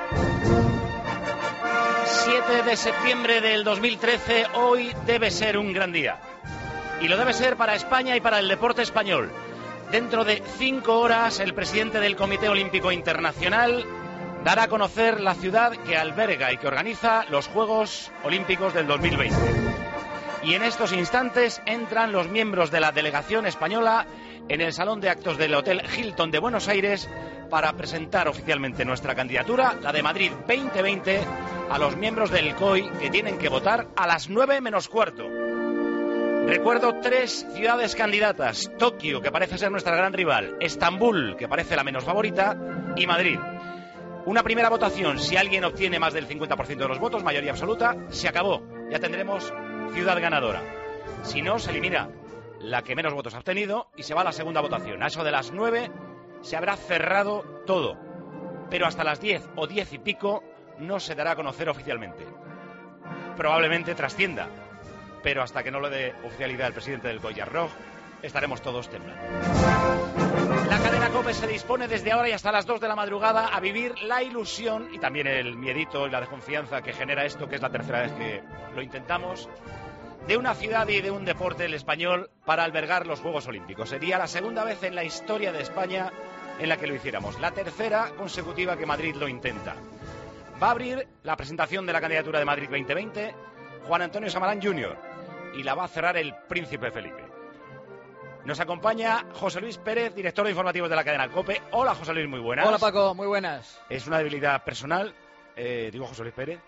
7 de septiembre del 2013, hoy debe ser un gran día. Y lo debe ser para España y para el deporte español. Dentro de 5 horas, el presidente del Comité Olímpico Internacional dará a conocer la ciudad que alberga y que organiza los Juegos Olímpicos del 2020. Y en estos instantes entran los miembros de la delegación española en el Salón de Actos del Hotel Hilton de Buenos Aires para presentar oficialmente nuestra candidatura, la de Madrid 2020, a los miembros del COI, que tienen que votar a las 9 menos cuarto. Recuerdo 3 ciudades candidatas: Tokio, que parece ser nuestra gran rival, Estambul, que parece la menos favorita, y Madrid. Una primera votación, si alguien obtiene más del 50% de los votos, mayoría absoluta, se acabó. Ya tendremos ciudad ganadora. Si no, se elimina la que menos votos ha obtenido y se va a la segunda votación. A eso de las 9 se habrá cerrado todo, pero hasta las 10 o 10 y pico no se dará a conocer oficialmente. Probablemente trascienda, pero hasta que no le dé oficialidad el presidente del Collarroj, estaremos todos temblando. La cadena COPE se dispone desde ahora y hasta las 2 de la madrugada a vivir la ilusión y también el miedito y la desconfianza que genera esto, que es la tercera vez que lo intentamos, de una ciudad y de un deporte, el español, para albergar los Juegos Olímpicos. Sería la segunda vez en la historia de España en la que lo hiciéramos, la tercera consecutiva que Madrid lo intenta. Va a abrir la presentación de la candidatura de Madrid 2020 Juan Antonio Samarán Jr. y la va a cerrar el Príncipe Felipe. Nos acompaña José Luis Pérez, director de informativos de la cadena COPE. Hola, José Luis, muy buenas. Hola, Paco, muy buenas. Es una debilidad personal, digo José Luis Pérez.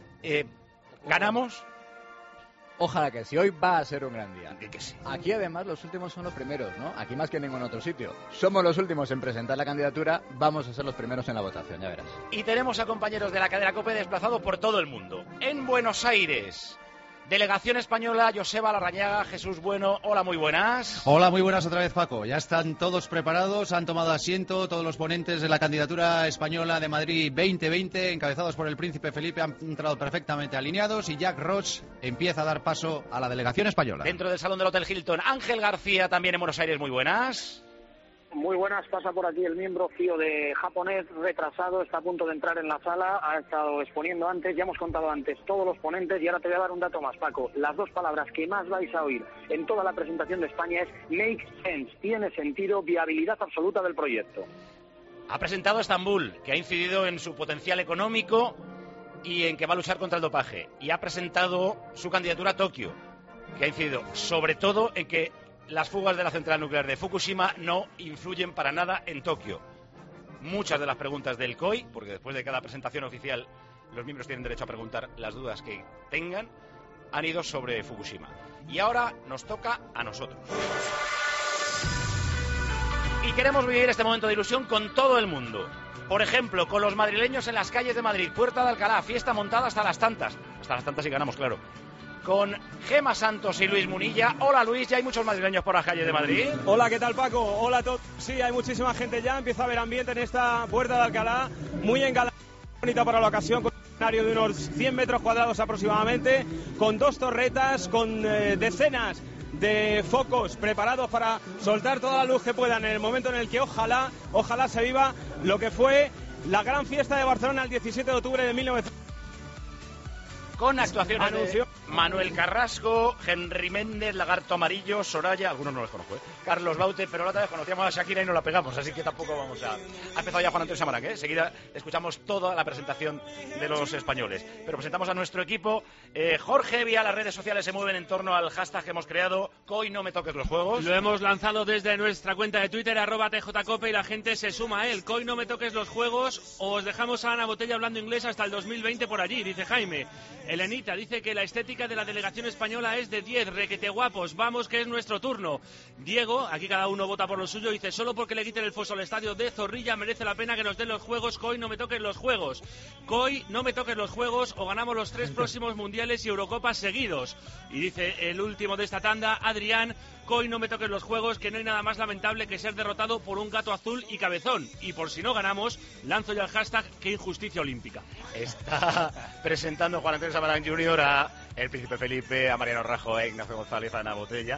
¿Ganamos? Ojalá que sí, hoy va a ser un gran día. Que sí. Aquí además los últimos son los primeros, ¿no? Aquí más que en ningún otro sitio. Somos los últimos en presentar la candidatura, vamos a ser los primeros en la votación, ya verás. Y tenemos a compañeros de la cadena COPE desplazados por todo el mundo. En Buenos Aires, delegación española, Joseba Larrañaga, Jesús Bueno. Hola, muy buenas. Hola, muy buenas otra vez, Paco. Ya están todos preparados, han tomado asiento todos los ponentes de la candidatura española de Madrid 2020, encabezados por el Príncipe Felipe, han entrado perfectamente alineados y Jack Roche empieza a dar paso a la delegación española. Dentro del Salón del Hotel Hilton, Ángel García, también en Buenos Aires, muy buenas. Muy buenas, pasa por aquí el miembro FIO de japonés retrasado, está a punto de entrar en la sala, ha estado exponiendo antes, ya hemos contado antes todos los ponentes y ahora te voy a dar un dato más, Paco. Las 2 palabras que más vais a oír en toda la presentación de España es make sense, tiene sentido, viabilidad absoluta del proyecto. Ha presentado Estambul, que ha incidido en su potencial económico y en que va a luchar contra el dopaje. Y ha presentado su candidatura a Tokio, que ha incidido sobre todo en que las fugas de la central nuclear de Fukushima no influyen para nada en Tokio. Muchas de las preguntas del COI, porque después de cada presentación oficial los miembros tienen derecho a preguntar las dudas que tengan, han ido sobre Fukushima. Y ahora nos toca a nosotros. Y queremos vivir este momento de ilusión con todo el mundo. Por ejemplo, con los madrileños en las calles de Madrid, Puerta de Alcalá, fiesta montada hasta las tantas. Hasta las tantas y ganamos, claro. Con Gema Santos y Luis Munilla. Hola, Luis, ¿ya hay muchos madrileños por las calles de Madrid? Hola, ¿qué tal, Paco? Hola a todos. Sí, hay muchísima gente ya, empieza a haber ambiente en esta Puerta de Alcalá, muy engalana, bonita para la ocasión, con un escenario de unos 100 metros cuadrados aproximadamente, con 2 torretas, con decenas de focos preparados para soltar toda la luz que puedan en el momento en el que ojalá se viva lo que fue la gran fiesta de Barcelona el 17 de octubre de 1900. Con actuaciones de Manuel Carrasco, Henry Méndez, Lagarto Amarillo, Soraya, algunos no los conozco, Carlos Baute, pero la otra vez conocíamos a Shakira y no la pegamos, así que tampoco vamos a... Ha empezado ya Juan Antonio Samarán, Enseguida escuchamos toda la presentación de los españoles. Pero presentamos a nuestro equipo. Jorge, vía las redes sociales se mueven en torno al hashtag que hemos creado, COI no me toques los juegos. Lo hemos lanzado desde nuestra cuenta de Twitter, @TJCope, y la gente se suma a él. COI no me toques los juegos, os dejamos a Ana Botella hablando inglés hasta el 2020 por allí, dice Jaime. Elenita dice que la estética de la delegación española es de 10, requete guapos, vamos que es nuestro turno. Diego, aquí cada uno vota por lo suyo, dice: solo porque le quiten el foso al estadio de Zorrilla merece la pena que nos den los juegos. COI no me toques los juegos. COI no me toques los juegos o ganamos los 3 próximos mundiales y Eurocopas seguidos. Y dice el último de esta tanda, Adrián: COI no me toques los juegos, que no hay nada más lamentable que ser derrotado por un gato azul y cabezón. Y por si no ganamos, lanzo ya el hashtag ¡qué injusticia olímpica! Está presentando Juan Antonio Samarán Jr. a el Príncipe Felipe, a Mariano Rajoy, a Ignacio González, a Ana Botella.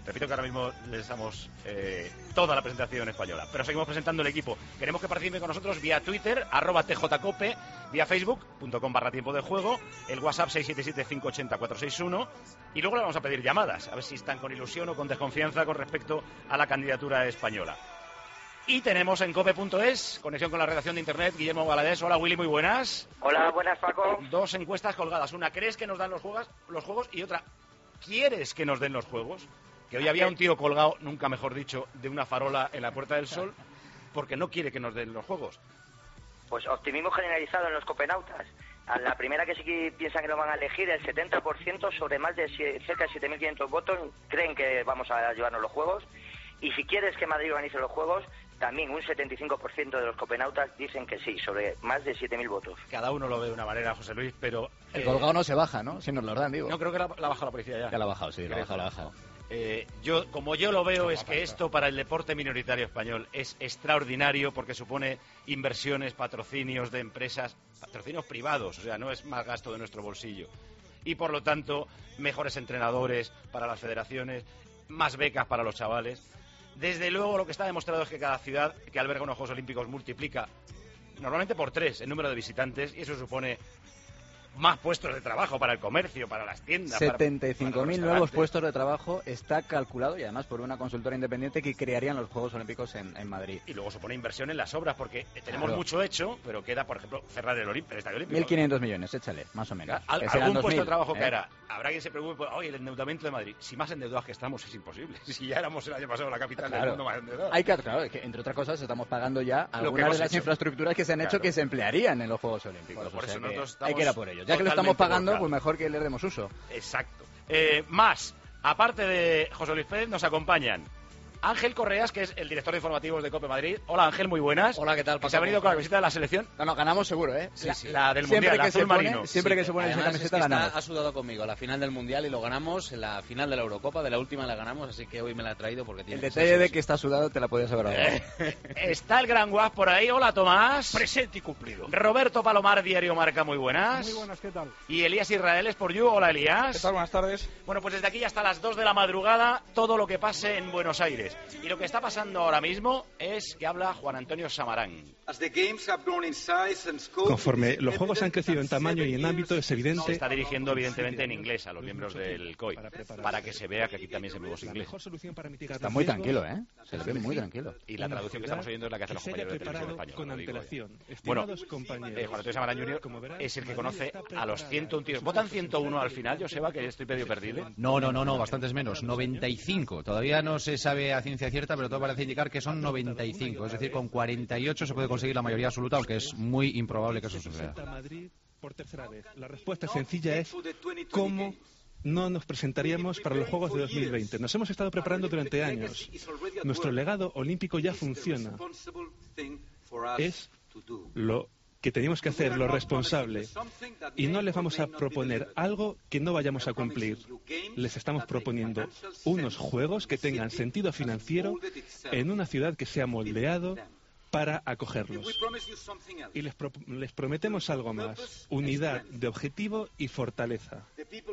Repito que ahora mismo les damos toda la presentación española, pero seguimos presentando el equipo. Queremos que participen con nosotros vía Twitter, @tjcope, vía facebook.com/tiempo de juego, el WhatsApp 677-580-461, y luego le vamos a pedir llamadas, a ver si están con ilusión o con desconfianza con respecto a la candidatura española. Y tenemos en cope.es, conexión con la redacción de internet, Guillermo Valadez. Hola Willy, muy buenas. Hola, buenas Paco. Dos encuestas colgadas, una, ¿crees que nos dan los juegos? Y otra, ¿quieres que nos den los juegos? Que hoy había un tío colgado, nunca mejor dicho, de una farola en la Puerta del Sol, porque no quiere que nos den los juegos. Pues optimismo generalizado en los copenautas. A la primera que sí piensan que lo van a elegir, el 70% sobre más de cerca de 7.500 votos creen que vamos a llevarnos los juegos. Y si quieres que Madrid organice los juegos, también un 75% de los copenautas dicen que sí, sobre más de 7.000 votos. Cada uno lo ve de una manera, José Luis, pero... El colgado no se baja, ¿no? Si nos lo dan, digo. No, creo que la ha bajado la policía ya. Ya la ha bajado, sí, la ha bajado. Como yo lo veo, es que esto para el deporte minoritario español es extraordinario porque supone inversiones, patrocinios de empresas, patrocinios privados, o sea, no es más gasto de nuestro bolsillo. Y por lo tanto, mejores entrenadores para las federaciones, más becas para los chavales. Desde luego, lo que está demostrado es que cada ciudad que alberga unos Juegos Olímpicos multiplica normalmente por 3 el número de visitantes, y eso supone más puestos de trabajo para el comercio, para las tiendas. 75.000 nuevos puestos de trabajo está calculado, y además por una consultora independiente, que crearían los Juegos Olímpicos en Madrid. Y luego supone inversión en las obras, porque tenemos mucho hecho, pero queda, por ejemplo, cerrar el Estadio Olímpico. 1.500 millones, échale, más o menos. Algún puesto de trabajo caerá. Habrá quien se preocupe, oye, el endeudamiento de Madrid. Si más endeudados que estamos, es imposible. Si ya éramos el año pasado la capital del mundo más endeudada. Claro, que entre otras cosas estamos pagando ya algunas de las infraestructuras que se han hecho, que se emplearían en los Juegos Olímpicos. Bueno, por eso nosotros hay que ir a por ello. Ya que lo estamos pagando, pues mejor que le demos uso. Exacto. Más, aparte de José Luis Pérez, nos acompañan Ángel Correas, que es el director de informativos de COPE Madrid. Hola Ángel, muy buenas. Hola, ¿qué tal? ¿Se ha venido con la camiseta de la selección? No, ganamos seguro, ¿eh? Sí. La del Mundial, la azul marino. Siempre que se pone esa camiseta ganamos. Ha sudado conmigo la final del Mundial y lo ganamos, en la final de la Eurocopa, de la última la ganamos, así que hoy me la he traído porque tiene... El detalle de que está sudado te la podías haber dado. Está el gran guap por ahí. Hola Tomás. Presente y cumplido. Roberto Palomar, Diario Marca, muy buenas. Muy buenas, ¿qué tal? Y Elías Israel, Sport You. Hola Elías. ¿Qué tal? Buenas tardes. Bueno, pues desde aquí hasta las 2 de la madrugada, todo lo que pase en Buenos Aires. Y lo que está pasando ahora mismo es que habla Juan Antonio Samarán. Conforme los juegos han crecido en tamaño y en ámbito, es evidente... Se está dirigiendo evidentemente en inglés a los miembros del COI, para que se vea que aquí también se me voz inglés. Está muy tranquilo, ¿eh? Se le ve muy tranquilo. Y la traducción que estamos oyendo es la que hacen los compañeros de televisión española. Bueno, Juan Antonio Samarán Jr. es el que conoce a los 101 tíos. ¿Votan 101 al final, Joseba, que estoy medio perdido? No, bastantes menos, 95. Todavía no se sabe a ciencia cierta, pero todo parece indicar que son 95. Es decir, con 48 se puede conseguir la mayoría absoluta, aunque es muy improbable que eso suceda. Por tercera vez. La respuesta sencilla es ¿cómo no nos presentaríamos para los Juegos de 2020? Nos hemos estado preparando durante años. Nuestro legado olímpico ya funciona. Es lo que tenemos que hacer, lo responsable. Y no les vamos a proponer algo que no vayamos a cumplir. Les estamos proponiendo unos juegos que tengan sentido financiero en una ciudad que sea moldeado para acogerlos. Y les prometemos algo más: unidad de objetivo y fortaleza.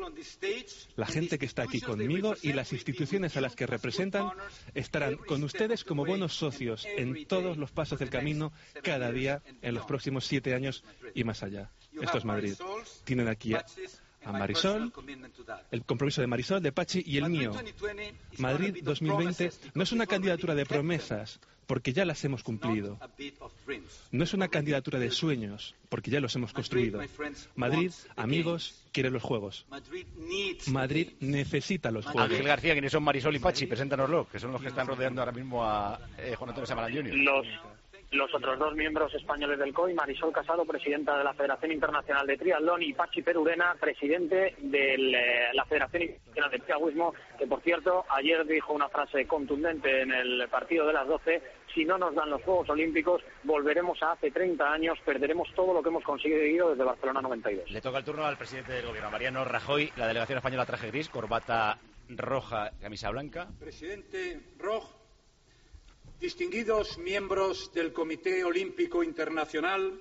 La gente que está aquí conmigo y las instituciones a las que representan estarán con ustedes como buenos socios en todos los pasos del camino, cada día, en los próximos 7 años y más allá. Esto es Madrid. Tienen aquí a Marisol, el compromiso de Marisol, de Pachi y el mío. Madrid 2020 no es una candidatura de promesas, porque ya las hemos cumplido. No es una candidatura de sueños, porque ya los hemos construido. Madrid, amigos, quiere los Juegos. Madrid necesita los Juegos. Ángel García, ¿quiénes son Marisol y Pachi? Preséntanoslo, que son los que están rodeando ahora mismo a Juan Antonio Samarán Jr. Los otros dos miembros españoles del COI, Marisol Casado, presidenta de la Federación Internacional de Triatlón, y Pachi Perurena, presidente de la Federación Internacional de Piragüismo, que por cierto ayer dijo una frase contundente en el partido de las 12: si no nos dan los Juegos Olímpicos, volveremos a hace 30 años, perderemos todo lo que hemos conseguido desde Barcelona 92. Le toca el turno al presidente del gobierno, Mariano Rajoy. La delegación española, traje gris, corbata roja, camisa blanca. Presidente Roj, distinguidos miembros del Comité Olímpico Internacional,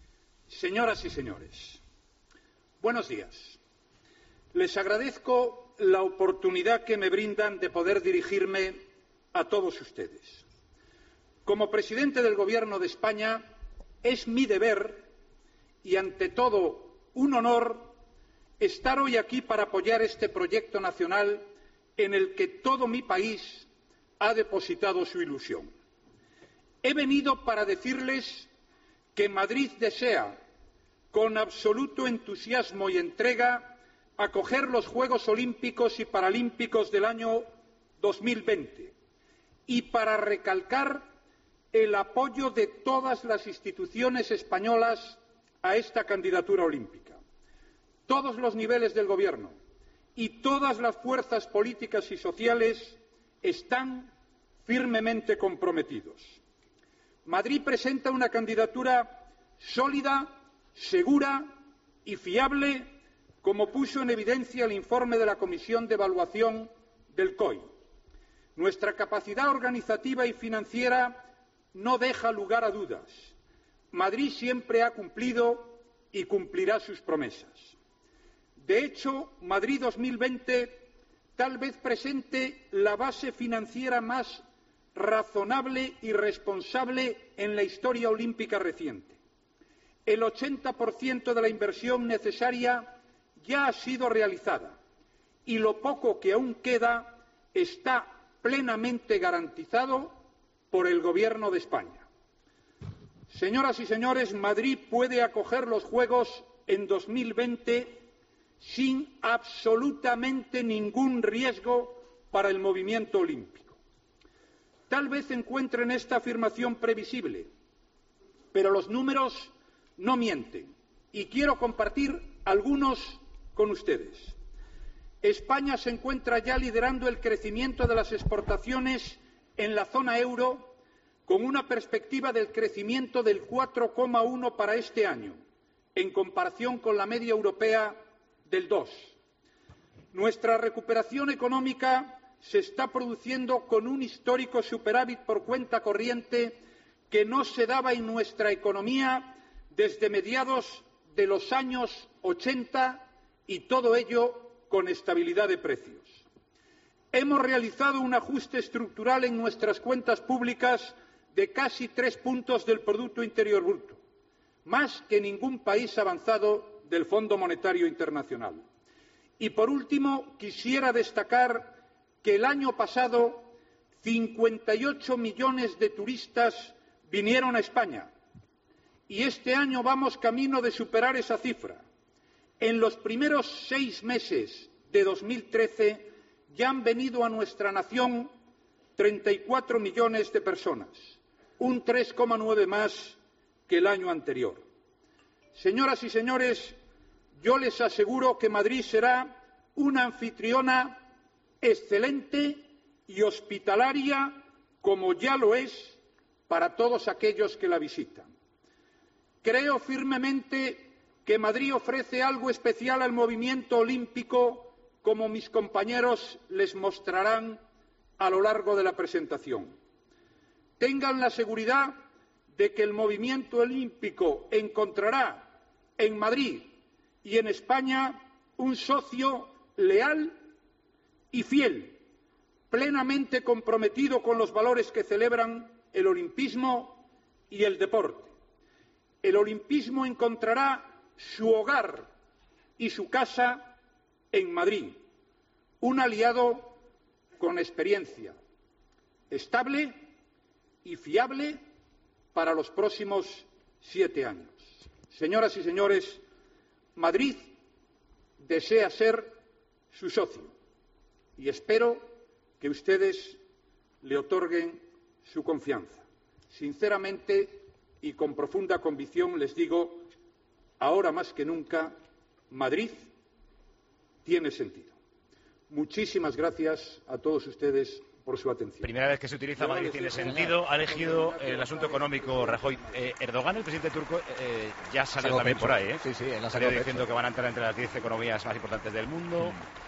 señoras y señores, buenos días. Les agradezco la oportunidad que me brindan de poder dirigirme a todos ustedes. Como presidente del Gobierno de España, es mi deber y, ante todo, un honor estar hoy aquí para apoyar este proyecto nacional en el que todo mi país ha depositado su ilusión. He venido para decirles que Madrid desea, con absoluto entusiasmo y entrega, acoger los Juegos Olímpicos y Paralímpicos del año 2020 y para recalcar el apoyo de todas las instituciones españolas a esta candidatura olímpica. Todos los niveles del Gobierno y todas las fuerzas políticas y sociales están firmemente comprometidos. Madrid presenta una candidatura sólida, segura y fiable, como puso en evidencia el informe de la Comisión de Evaluación del COI. Nuestra capacidad organizativa y financiera no deja lugar a dudas. Madrid siempre ha cumplido y cumplirá sus promesas. De hecho, Madrid 2020 tal vez presente la base financiera más razonable y responsable en la historia olímpica reciente. El 80% de la inversión necesaria ya ha sido realizada y lo poco que aún queda está plenamente garantizado por el Gobierno de España. Señoras y señores, Madrid puede acoger los Juegos en 2020 sin absolutamente ningún riesgo para el movimiento olímpico. Tal vez encuentren esta afirmación previsible, pero los números no mienten y quiero compartir algunos con ustedes. España se encuentra ya liderando el crecimiento de las exportaciones en la zona euro con una perspectiva del crecimiento del 4,1 para este año, en comparación con la media europea del 2. Nuestra recuperación económica se está produciendo con un histórico superávit por cuenta corriente que no se daba en nuestra economía desde mediados de los años 80 y todo ello con estabilidad de precios. Hemos realizado un ajuste estructural en nuestras cuentas públicas de casi 3 puntos del Producto Interior Bruto, más que ningún país avanzado del Fondo Monetario Internacional. Y, por último, quisiera destacar que el año pasado 58 millones de turistas vinieron a España y este año vamos camino de superar esa cifra. En los primeros 6 meses de 2013 ya han venido a nuestra nación 34 millones de personas, un 3,9 más que el año anterior. Señoras y señores, yo les aseguro que Madrid será una anfitriona excelente y hospitalaria, como ya lo es para todos aquellos que la visitan. Creo firmemente que Madrid ofrece algo especial al movimiento olímpico, como mis compañeros les mostrarán a lo largo de la presentación. Tengan la seguridad de que el movimiento olímpico encontrará en Madrid y en España un socio leal y fiel, plenamente comprometido con los valores que celebran el olimpismo y el deporte. El olimpismo encontrará su hogar y su casa en Madrid, un aliado con experiencia, estable y fiable para los próximos 7 años. Señoras y señores, Madrid desea ser su socio y espero que ustedes le otorguen su confianza. Sinceramente y con profunda convicción les digo, ahora más que nunca, Madrid tiene sentido. Muchísimas gracias a todos ustedes por su atención. Primera vez que se utiliza Madrid tiene sentido. Ha elegido el asunto económico Rajoy. Erdogan, el presidente turco, ya salió también por ahí, ¿eh? Sí, sí, salió diciendo que van a entrar entre las 10 economías más importantes del mundo.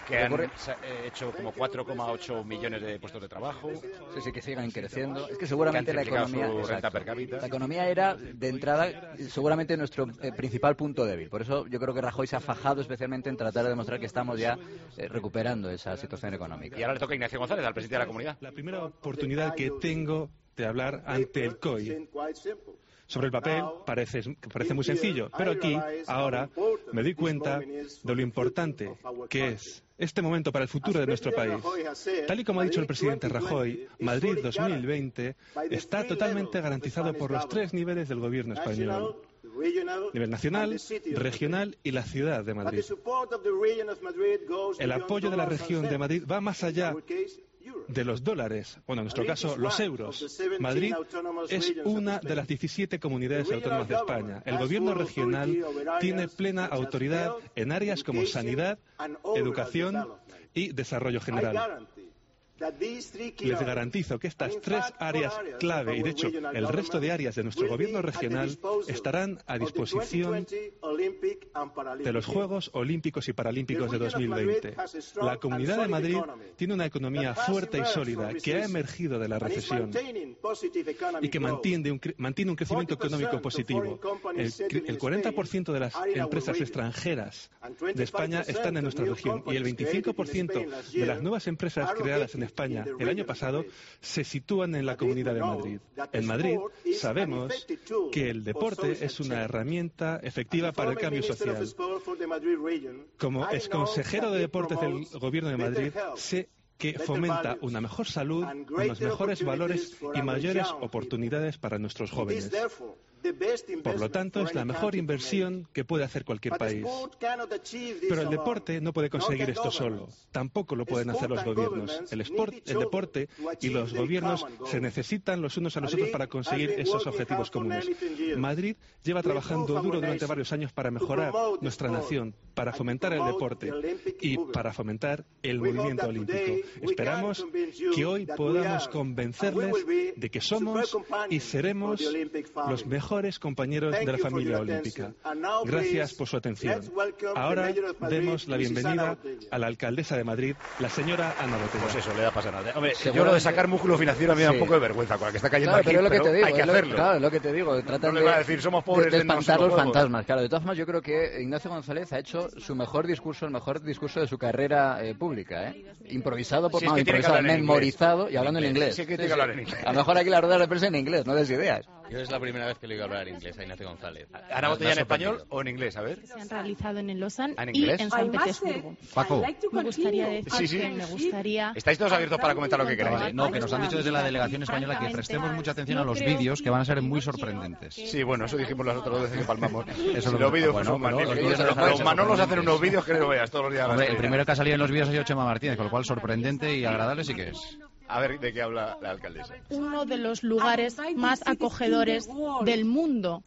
que han hecho como 4,8 millones de puestos de trabajo. Sí, que sigan creciendo. Es que seguramente la economía, renta per cápita. La economía era, de entrada, seguramente nuestro principal punto débil. Por eso yo creo que Rajoy se ha fajado especialmente en tratar de demostrar que estamos ya recuperando esa situación económica. Y ahora le toca a Ignacio González, al presidente de la comunidad. La primera oportunidad que tengo de hablar ante el COI. Sobre el papel parece muy sencillo, pero aquí, ahora, me doy cuenta de lo importante que es este momento para el futuro de nuestro país. Tal y como ha dicho el presidente Rajoy, Madrid 2020 está totalmente garantizado por los 3 niveles del gobierno español. Nivel nacional, regional y la ciudad de Madrid. El apoyo de la región de Madrid va más allá de los dólares, bueno, en nuestro caso, los euros. Madrid es una de las 17 comunidades autónomas de España. El gobierno regional tiene plena autoridad en áreas como sanidad, educación y desarrollo general. Les garantizo que estas 3 áreas clave, y de hecho el resto de áreas de nuestro gobierno regional, estarán a disposición de los Juegos Olímpicos y Paralímpicos de 2020. La Comunidad de Madrid tiene una economía fuerte y sólida que ha emergido de la recesión y que mantiene un crecimiento económico positivo. El 40% de las empresas extranjeras de España están en nuestra región y el 25% de las nuevas empresas creadas en España el año pasado se sitúan en la Comunidad de Madrid. En Madrid sabemos que el deporte es una herramienta efectiva para el cambio social. Como exconsejero de deportes del Gobierno de Madrid, sé que fomenta una mejor salud, unos mejores valores y mayores oportunidades para nuestros jóvenes. Por lo tanto, es la mejor inversión que puede hacer cualquier país. Pero el deporte no puede conseguir esto solo. Tampoco lo pueden hacer los gobiernos. El deporte y los gobiernos se necesitan los unos a los otros para conseguir esos objetivos comunes. Madrid lleva trabajando duro durante varios años para mejorar nuestra nación, para fomentar el deporte y para fomentar el movimiento olímpico. Esperamos que hoy podamos convencerles de que somos y seremos los mejores compañeros de la familia olímpica. Gracias por su atención. Ahora demos la bienvenida a la alcaldesa de Madrid, la señora Ana Botella. Pues eso, le da pasar nada. Hombre, yo lo de sacar músculo financiero a mí me da un poco de vergüenza con la que está cayendo aquí, pero hay que hacerlo. Claro, es lo que te digo. Tratan no le va a decir, somos pobres de espantar los fantasmas. Claro, de todas formas, yo creo que Ignacio González ha hecho su mejor discurso, el mejor discurso de su carrera pública. Improvisado, memorizado y hablando en inglés. Sí, que tiene que hablar en inglés. A lo mejor aquí la rueda de prensa en inglés, no des ideas. Yo es la primera vez que le oigo hablar inglés a Ignacio González. ¿Ana Botella en español o en inglés? A ver. Se han realizado en el Lausanne y en San Petersburgo. Paco. Me gustaría decir que me gustaría... Estáis todos abiertos para comentar lo que queráis. No, que nos han dicho desde la delegación española que prestemos mucha atención a los vídeos, que van a ser muy sorprendentes. Sí, bueno, eso dijimos las otras veces que palmamos. Eso los vídeos son magníficos. Los Manolos hacen unos vídeos que no veas todos los días. Hombre, el primero que ha salido en los vídeos ha sido Chema Martínez, con lo cual sorprendente y agradable sí que es. A ver, ¿de qué habla la alcaldesa? Uno de los lugares más acogedores del mundo.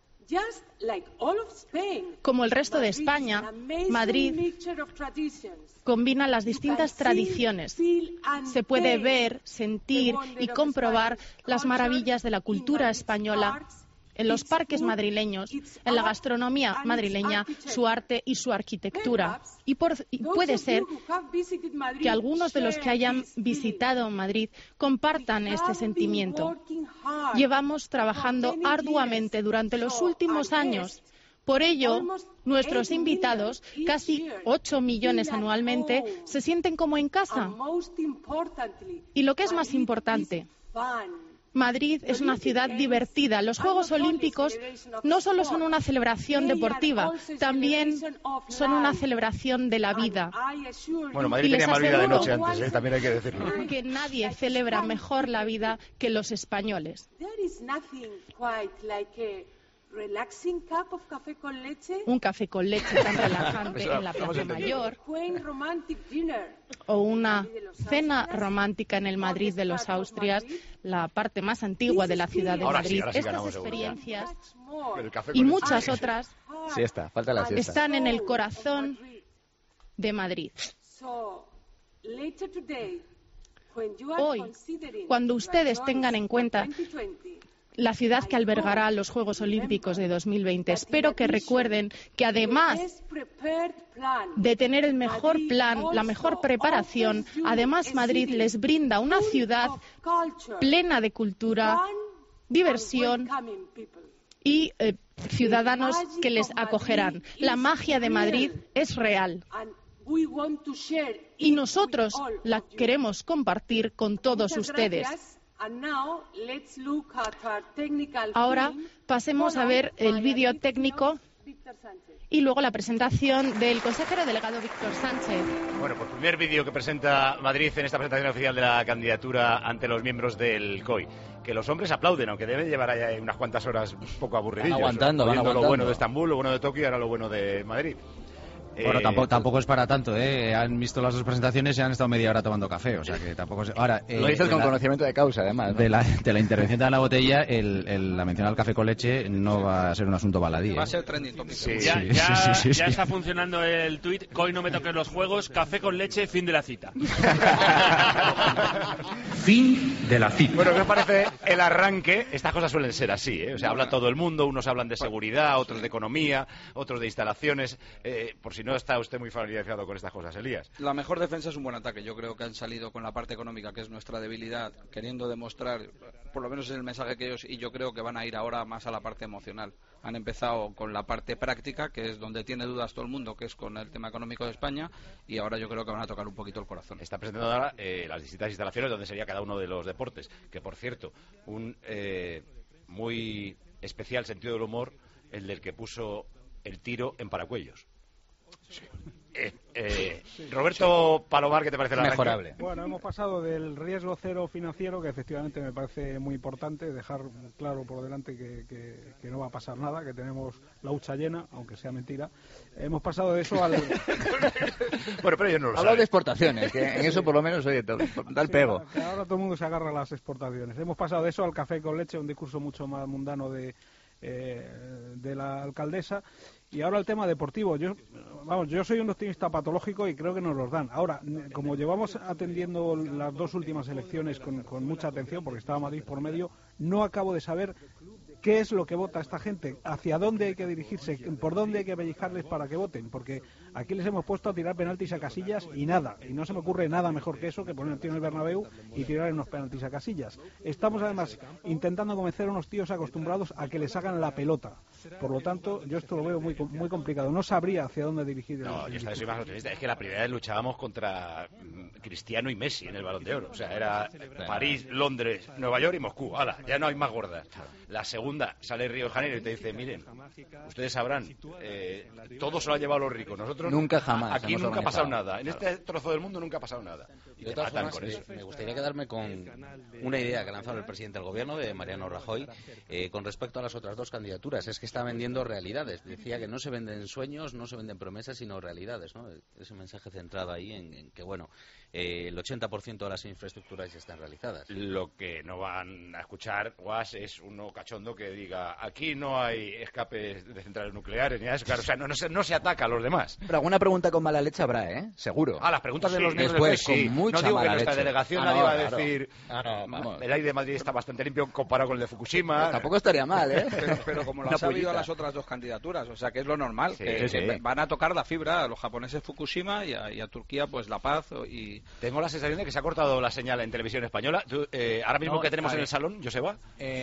Como el resto de España, Madrid combina las distintas tradiciones. Se puede ver, sentir y comprobar las maravillas de la cultura española en los parques madrileños, en la gastronomía madrileña, su arte y su arquitectura. Y puede ser que algunos de los que hayan visitado Madrid compartan este sentimiento. Llevamos trabajando arduamente durante los últimos años. Por ello, nuestros invitados, casi 8 millones anualmente, se sienten como en casa. Y lo que es más importante, Madrid es una ciudad divertida. Los Juegos Olímpicos no solo son una celebración deportiva, también son una celebración de la vida. Bueno, Madrid tenía más vida de noche antes, también hay que decirlo. Que nadie celebra mejor la vida que los españoles. Un café con leche tan relajante en la Plaza Mayor, o una cena romántica en el Madrid de los Austrias, la parte más antigua de la ciudad de Madrid. Estas experiencias y muchas otras están en el corazón de Madrid. Hoy, cuando ustedes tengan en cuenta la ciudad que albergará los Juegos Olímpicos de 2020. Espero que recuerden que además de tener el mejor plan, la mejor preparación, además Madrid les brinda una ciudad plena de cultura, diversión y ciudadanos que les acogerán. La magia de Madrid es real y nosotros la queremos compartir con todos ustedes. Ahora pasemos a ver el vídeo técnico y luego la presentación del consejero delegado Víctor Sánchez. Bueno, pues primer vídeo que presenta Madrid en esta presentación oficial de la candidatura ante los miembros del COI. Que los hombres aplauden, aunque deben llevar ahí unas cuantas horas un poco aburridillos. Van aguantando. Lo bueno de Estambul, lo bueno de Tokio y ahora lo bueno de Madrid. Bueno, tampoco es para tanto, ¿eh? Han visto las dos presentaciones y han estado media hora tomando café, o sea que tampoco es... Ahora, lo dices con conocimiento de causa, además, ¿no? De la intervención de Ana Botella, la mención al café con leche no va a ser un asunto baladí. Va a ser trending topic. Sí. Ya está funcionando el tuit, COI no me toques los juegos, café con leche, fin de la cita. Fin de la cita. Bueno, ¿qué os parece el arranque? Estas cosas suelen ser así, ¿eh? O sea, habla todo el mundo, unos hablan de seguridad, otros de economía, otros de instalaciones, por si no está usted muy familiarizado con estas cosas, Elías. La mejor defensa es un buen ataque. Yo creo que han salido con la parte económica, que es nuestra debilidad, queriendo demostrar, por lo menos es el mensaje que ellos, y yo creo que van a ir ahora más a la parte emocional. Han empezado con la parte práctica, que es donde tiene dudas todo el mundo, que es con el tema económico de España, y ahora yo creo que van a tocar un poquito el corazón. Está presentando ahora las distintas instalaciones donde sería cada uno de los deportes, que por cierto, un muy especial sentido del humor, el del que puso el tiro en Paracuellos. Sí. Roberto Palomar, ¿qué te parece la mejorable? Bueno, hemos pasado del riesgo cero financiero, que efectivamente me parece muy importante, dejar claro por delante que no va a pasar nada, que tenemos la hucha llena, aunque sea mentira. Hemos pasado de eso al... Bueno, pero yo no lo sé. Habla de exportaciones, que en eso por lo menos, oye, da el pego. Que ahora todo el mundo se agarra a las exportaciones. Hemos pasado de eso al café con leche, un discurso mucho más mundano de la alcaldesa. Y ahora el tema deportivo. Yo soy un optimista patológico y creo que nos los dan. Ahora, como llevamos atendiendo las dos últimas elecciones con mucha atención, porque estaba Madrid por medio, no acabo de saber qué es lo que vota esta gente, hacia dónde hay que dirigirse, por dónde hay que pellizcarles para que voten, porque aquí les hemos puesto a tirar penaltis a Casillas y nada, y no se me ocurre nada mejor que eso, que poner el tío en el Bernabéu y tirar unos penaltis a Casillas. Estamos además intentando convencer a unos tíos acostumbrados a que les hagan la pelota. Por lo tanto, yo esto lo veo muy complicado. No sabría hacia dónde dirigir. No, yo soy más optimista. Es que la primera vez luchábamos contra Cristiano y Messi en el Balón de Oro. O sea, era París, Londres, Nueva York y Moscú. ¡Hala! Ya no hay más gordas. La segunda sale Río de Janeiro y te dice, miren, ustedes sabrán, todo se lo ha llevado los ricos. Nosotros nunca jamás. Aquí nunca ha pasado nada. En este trozo del mundo nunca ha pasado nada. Y de todas formas, me gustaría quedarme con una idea que ha lanzado el presidente del gobierno, de Mariano Rajoy, con respecto a las otras dos candidaturas. Es que está vendiendo realidades. Decía que no se venden sueños, no se venden promesas, sino realidades, ¿no? Ese mensaje centrado ahí en que, bueno, el 80% de las infraestructuras ya están realizadas. Lo que no van a escuchar, Guas, es uno cachondo que diga, aquí no hay escapes de centrales nucleares, ni nada de eso. Claro, o sea, no se ataca a los demás. Pero alguna pregunta con mala leche habrá, ¿eh? Seguro. Las preguntas de los miembros después, del con mucha no digo mala que nuestra leche. delegación nadie va a decir, el aire de Madrid está bastante limpio comparado con el de Fukushima. Pues tampoco estaría mal, ¿eh? Pero como lo ha sabido a las otras dos candidaturas, o sea que es lo normal, que van a tocar la fibra a los japoneses Fukushima y a Turquía pues la paz. Y tengo la sensación de que se ha cortado la señal en televisión española. ¿Tú, ahora mismo que tenemos en el salón, Joseba?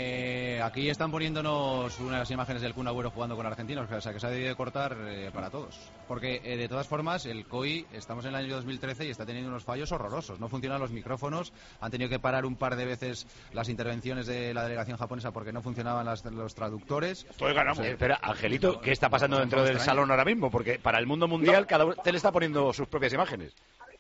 Aquí están poniéndonos unas imágenes del Kun Agüero jugando con argentinos, o sea que se ha debido de cortar para todos. Porque de todas formas el COI, estamos en el año 2013 y está teniendo unos fallos horrorosos. No funcionan los micrófonos, han tenido que parar un par de veces las intervenciones de la delegación japonesa porque no funcionaban los traductores. Pues ganamos. Espera, Angelito, ¿qué está pasando dentro del salón ahora mismo? Porque para el mundo mundial cada tele está poniendo sus propias imágenes.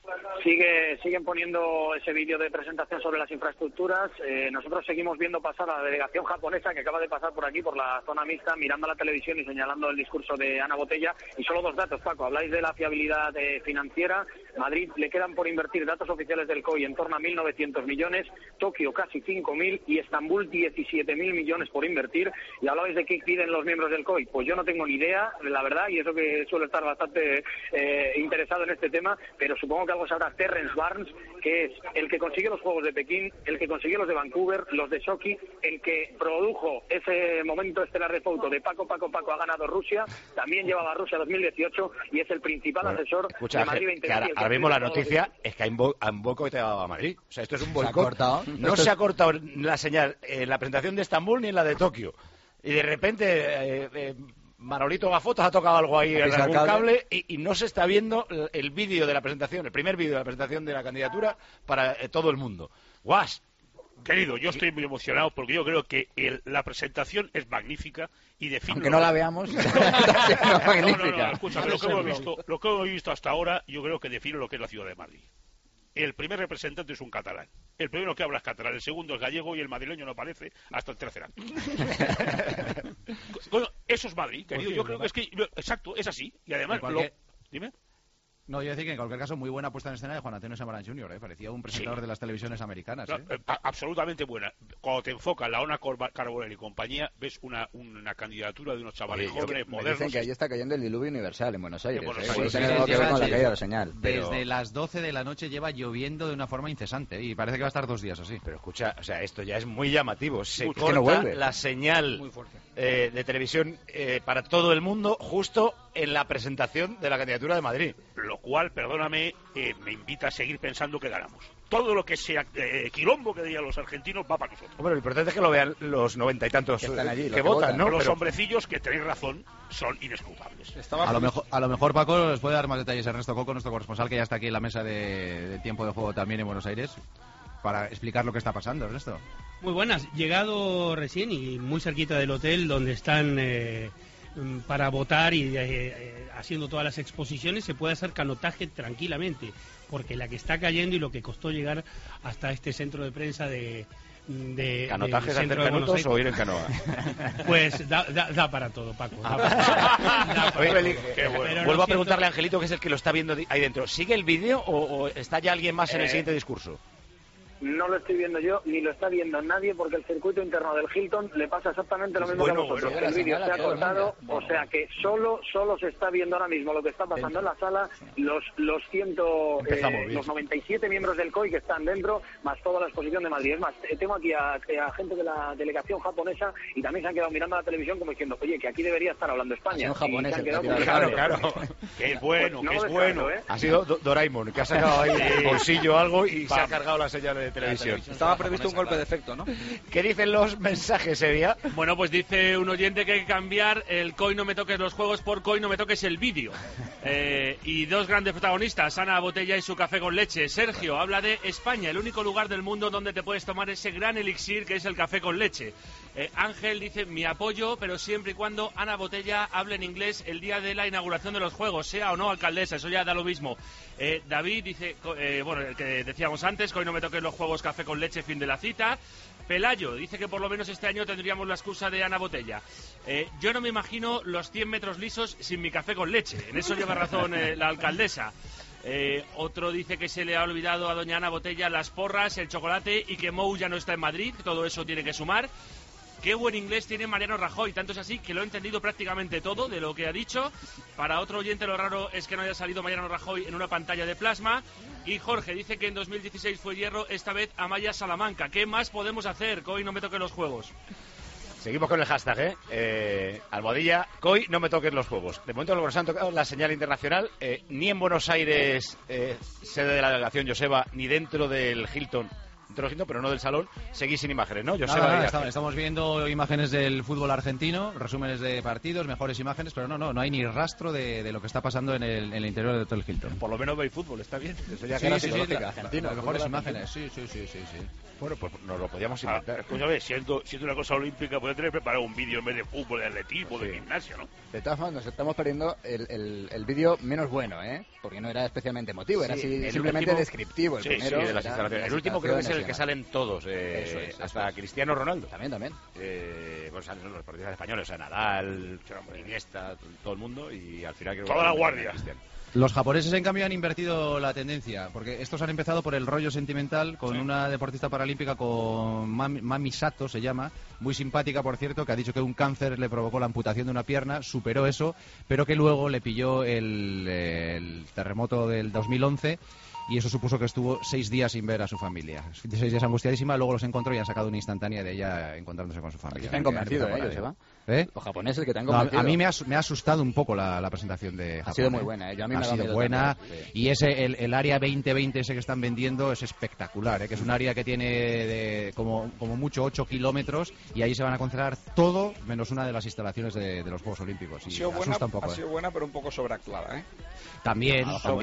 Siguen poniendo ese vídeo de presentación sobre las infraestructuras. Nosotros seguimos viendo pasar a la delegación japonesa que acaba de pasar por aquí, por la zona mixta, mirando a la televisión y señalando el discurso de Ana Botella. Y solo dos datos, Paco. Habláis de la fiabilidad financiera. Madrid le quedan por invertir, datos oficiales del COI, en torno a 1.900 millones, Tokio casi 5.000 y Estambul 17.000 millones por invertir. Y hablabais de qué piden los miembros del COI. Pues yo no tengo ni idea, la verdad, y eso que suelo estar bastante interesado en este tema, pero supongo que algo sabrá Terrence Barnes, que es el que consiguió los Juegos de Pekín, el que consiguió los de Vancouver, los de Sochi, el que produjo ese momento estelar de foto de Paco ha ganado Rusia, también llevaba Rusia 2018 y es el principal asesor de Madrid 2020. Ahora mismo la noticia es que han boicoteado a Madrid. O sea, esto es un boicot. No se ha cortado la señal en la presentación de Estambul ni en la de Tokio. Y de repente Manolito Gafotas ha tocado algo ahí en algún cable y no se está viendo el vídeo de la presentación, el primer vídeo de la presentación de la candidatura para todo el mundo. ¡Guas! Querido, yo estoy muy emocionado porque yo creo que la presentación es magnífica y define... Aunque no la veamos, magnífica. Escúchame, lo que hemos visto hasta ahora, yo creo que define lo que es la ciudad de Madrid. El primer representante es un catalán. El primero que habla es catalán, el segundo es gallego y el madrileño no aparece hasta el tercer acto. Bueno, eso es Madrid, querido. Yo creo que es que... Exacto, es así. Y además... Dime. No, yo decía que en cualquier caso muy buena puesta en escena de Juan Antonio Samaranch Jr., parecía un presentador de las televisiones americanas. Absolutamente buena. Cuando te enfoca la Ona Carbonell y compañía, ves una candidatura de unos chavales jóvenes, modernos. Dicen que ahí está cayendo el diluvio universal en Buenos Aires. Puede tener algo que ver con la caída de la señal. Desde las 12 de la noche lleva lloviendo de una forma incesante y parece que va a estar 2 días así. Pero escucha, o sea, esto ya es muy llamativo. Se corta la señal de televisión para todo el mundo justo en la presentación de la candidatura de Madrid. Lo cual, perdóname, me invita a seguir pensando que ganamos. Todo lo que sea quilombo que digan los argentinos va para nosotros. Bueno, lo importante es que lo vean los 90 y tantos que están allí, que votan, ¿no? Los hombrecillos, que tenéis razón, son inescrutables. A lo mejor Paco les puede dar más detalles a Ernesto Coco, nuestro corresponsal, que ya está aquí en la mesa de tiempo de juego también en Buenos Aires, para explicar lo que está pasando, Ernesto. Muy buenas, llegado recién y muy cerquita del hotel donde están para votar y haciendo todas las exposiciones. Se puede hacer canotaje tranquilamente, porque la que está cayendo y lo que costó llegar hasta este centro de prensa de ¿canotajes hacer canutos o ir en canoa? Pues da para todo, Paco. Vuelvo a preguntarle a Angelito, que es el que lo está viendo ahí dentro. ¿Sigue el vídeo o está ya alguien más en el siguiente discurso? No lo estoy viendo yo, ni lo está viendo nadie, porque el circuito interno del Hilton le pasa exactamente lo mismo que a nosotros. El vídeo se ha cortado, o sea que solo se está viendo ahora mismo lo que está pasando en la sala, los 97 miembros del COI que están dentro, más toda la exposición de Madrid. Es más, tengo aquí a gente de la delegación japonesa y también se han quedado mirando la televisión como diciendo, oye, que aquí debería estar hablando España. Claro. Que es bueno, pues que es bueno. Ha sido Doraemon, que ha sacado ahí del bolsillo algo y se ha cargado la señal de televisión. Estaba previsto un golpe de efecto, ¿no? ¿Qué dicen los mensajes, Evia? Bueno, pues dice un oyente que hay que cambiar el COI no me toques los juegos por COI no me toques el vídeo. Y dos grandes protagonistas, Ana Botella y su café con leche. Sergio habla de España, el único lugar del mundo donde te puedes tomar ese gran elixir que es el café con leche. Ángel dice, mi apoyo, pero siempre y cuando Ana Botella hable en inglés el día de la inauguración de los juegos, sea o no alcaldesa, eso ya da lo mismo. David dice, bueno, el que decíamos antes, COI no me toques los juegos, café con leche, fin de la cita. Pelayo dice que por lo menos este año tendríamos la excusa de Ana Botella. Yo no me imagino los 100 metros lisos sin mi café con leche. En eso lleva razón la alcaldesa. Otro dice que se le ha olvidado a doña Ana Botella las porras, el chocolate y que Mou ya no está en Madrid. Todo eso tiene que sumar. Qué buen inglés tiene Mariano Rajoy, tanto es así que lo he entendido prácticamente todo de lo que ha dicho. Para otro oyente lo raro es que no haya salido Mariano Rajoy en una pantalla de plasma. Y Jorge dice que en 2016 fue hierro, esta vez Amaya Salamanca. ¿Qué más podemos hacer? COI no me toquen los juegos. Seguimos con el hashtag, almohadilla, COI no me toquen los juegos. De momento nos han tocado la señal internacional, ni en Buenos Aires, sede de la delegación Joseba, ni dentro del Hilton, pero no del salón, seguís sin imágenes, ¿no? Estamos viendo imágenes del fútbol argentino, resúmenes de partidos, mejores imágenes, pero no hay ni rastro de lo que está pasando en el interior del Hotel Hilton. Por lo menos veis fútbol, está bien. Eso ya las mejores imágenes, sí. Bueno, pues nos lo podíamos inventar. Pues a ver, siendo una cosa olímpica, podría tener preparado un vídeo en vez de fútbol, de atletismo, de gimnasio, ¿no? De todas formas, nos estamos perdiendo el vídeo menos bueno, porque no era especialmente emotivo, era simplemente descriptivo. El primero de las instalaciones. El último creo que es el que salen todos, hasta Cristiano Ronaldo. También. Pues salen los deportistas españoles, o sea, Nadal, Iniesta, todo el mundo, y al final... Toda la guardia. Los japoneses, en cambio, han invertido la tendencia, porque estos han empezado por el rollo sentimental con una deportista paralímpica, con Mami Sato, se llama, muy simpática, por cierto, que ha dicho que un cáncer le provocó la amputación de una pierna, superó eso, pero que luego le pilló el terremoto del 2011 y eso supuso que estuvo 6 días sin ver a su familia. 6 días angustiadísima, luego los encontró y han sacado una instantánea de ella encontrándose con su familia. ¿Te han convencido ellos, Eva? Los japoneses que te han convencido. No, a mí me ha asustado un poco la presentación de Japón. Ha sido muy buena, Yo a mí me ha sido buena también, sí. Y el área 2020 ese que están vendiendo es espectacular, que es un área que tiene como mucho 8 kilómetros y ahí se van a concentrar todo menos una de las instalaciones de los Juegos Olímpicos. Y ha sido buena, pero un poco sobreactuada, También.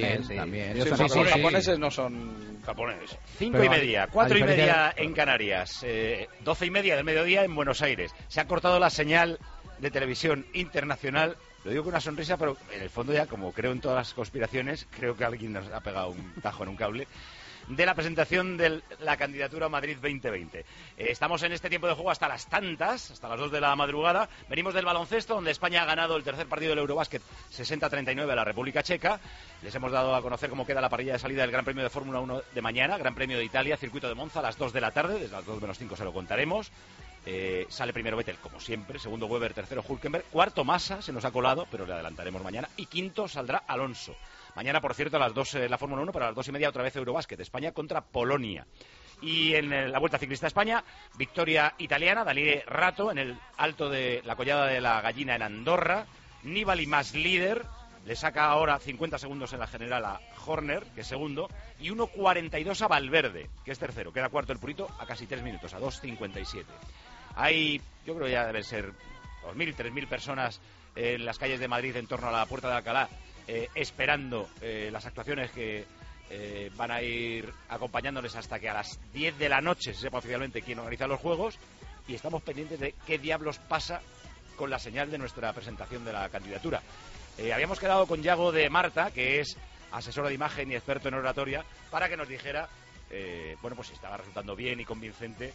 Los japoneses no son japoneses. 5:30, 4:30 en Canarias, 12:30 del mediodía en Buenos Aires. Se ha cortado la señal de televisión internacional. Lo digo con una sonrisa, pero en el fondo ya, como creo en todas las conspiraciones, creo que alguien nos ha pegado un tajo en un cable, de la presentación de la candidatura Madrid 2020. Estamos en este tiempo de juego hasta las tantas, hasta las 2 de la madrugada. Venimos del baloncesto, donde España ha ganado el tercer partido del Eurobásquet 60-39 a la República Checa. Les hemos dado a conocer cómo queda la parrilla de salida del Gran Premio de Fórmula 1 de mañana, Gran Premio de Italia, Circuito de Monza, a las 2 de la tarde, desde las 2 menos 5 se lo contaremos. Sale primero Vettel, como siempre, segundo Webber, tercero Hülkenberg, cuarto Massa, se nos ha colado, pero le adelantaremos mañana, y quinto saldrá Alonso. Mañana, por cierto, a las 2 la Fórmula 1, pero a las 2:30 otra vez Eurobásquet, España contra Polonia. Y en la Vuelta Ciclista a España, victoria italiana, Daniele Rato, en el alto de la Collada de la Gallina en Andorra. Nibali más líder, le saca ahora 50 segundos en la general a Horner, que es segundo, y 1:42 a Valverde, que es tercero. Queda cuarto el Purito a casi 3 minutos, a 2:57. Hay, yo creo que ya deben ser 2.000, 3.000 personas en las calles de Madrid en torno a la Puerta de Alcalá, esperando las actuaciones que van a ir acompañándoles hasta que a las 10 de la noche se sepa oficialmente quién organiza los Juegos, y estamos pendientes de qué diablos pasa con la señal de nuestra presentación de la candidatura. Habíamos quedado con Yago de Marta, que es asesora de imagen y experto en oratoria, para que nos dijera pues si estaba resultando bien y convincente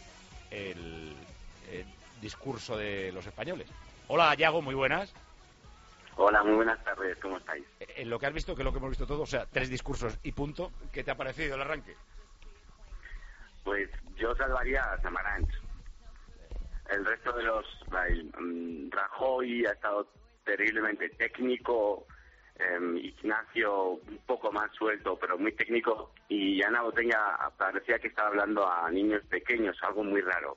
el discurso de los españoles. Hola, Yago, muy buenas. Hola, muy buenas tardes, ¿cómo estáis? En lo que has visto, que es lo que hemos visto todos, o sea, 3 discursos y punto, ¿qué te ha parecido el arranque? Pues yo salvaría a Samaranch. El resto de los... Rajoy ha estado terriblemente técnico, Ignacio un poco más suelto, pero muy técnico, y Ana Botella parecía que estaba hablando a niños pequeños, algo muy raro.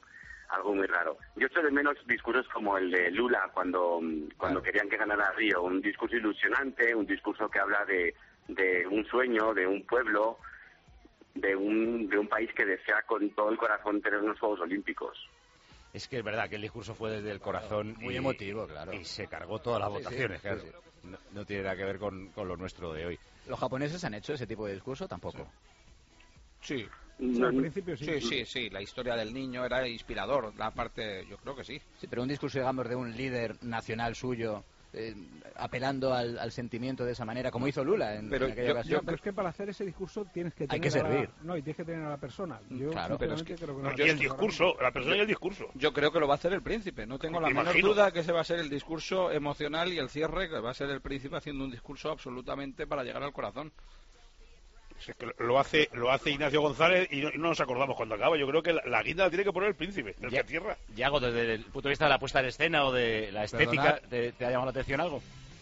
Yo echo de menos discursos como el de Lula cuando querían que ganara Río, un discurso ilusionante, un discurso que habla de un sueño, de un pueblo, de un país que desea con todo el corazón tener unos Juegos Olímpicos. Es que es verdad que el discurso fue desde el corazón, muy emotivo, claro. Y se cargó todas las votaciones, claro. Sí. No tiene nada que ver con lo nuestro de hoy. ¿Los japoneses han hecho ese tipo de discurso? Tampoco. Sí. Al principio sí, la historia del niño era inspirador, la parte, yo creo que sí. Sí, pero un discurso, digamos, de un líder nacional suyo, apelando al sentimiento de esa manera, como hizo Lula en aquella ocasión. Pero es que para hacer ese discurso tienes que tener... Hay que servir. Y tienes que tener a la persona. Claro, pero es que... creo que no. Y el discurso, la persona y el discurso. Yo creo que lo va a hacer el príncipe, no tengo la menor duda que ese va a ser el discurso emocional y el cierre, que va a ser el príncipe haciendo un discurso absolutamente para llegar al corazón. Lo hace Ignacio González y no nos acordamos cuando acaba. Yo creo que la guinda la tiene que poner el príncipe, el que cierra. Yago, desde el punto de vista de la puesta en escena o de la estética, ¿te ha llamado la atención algo?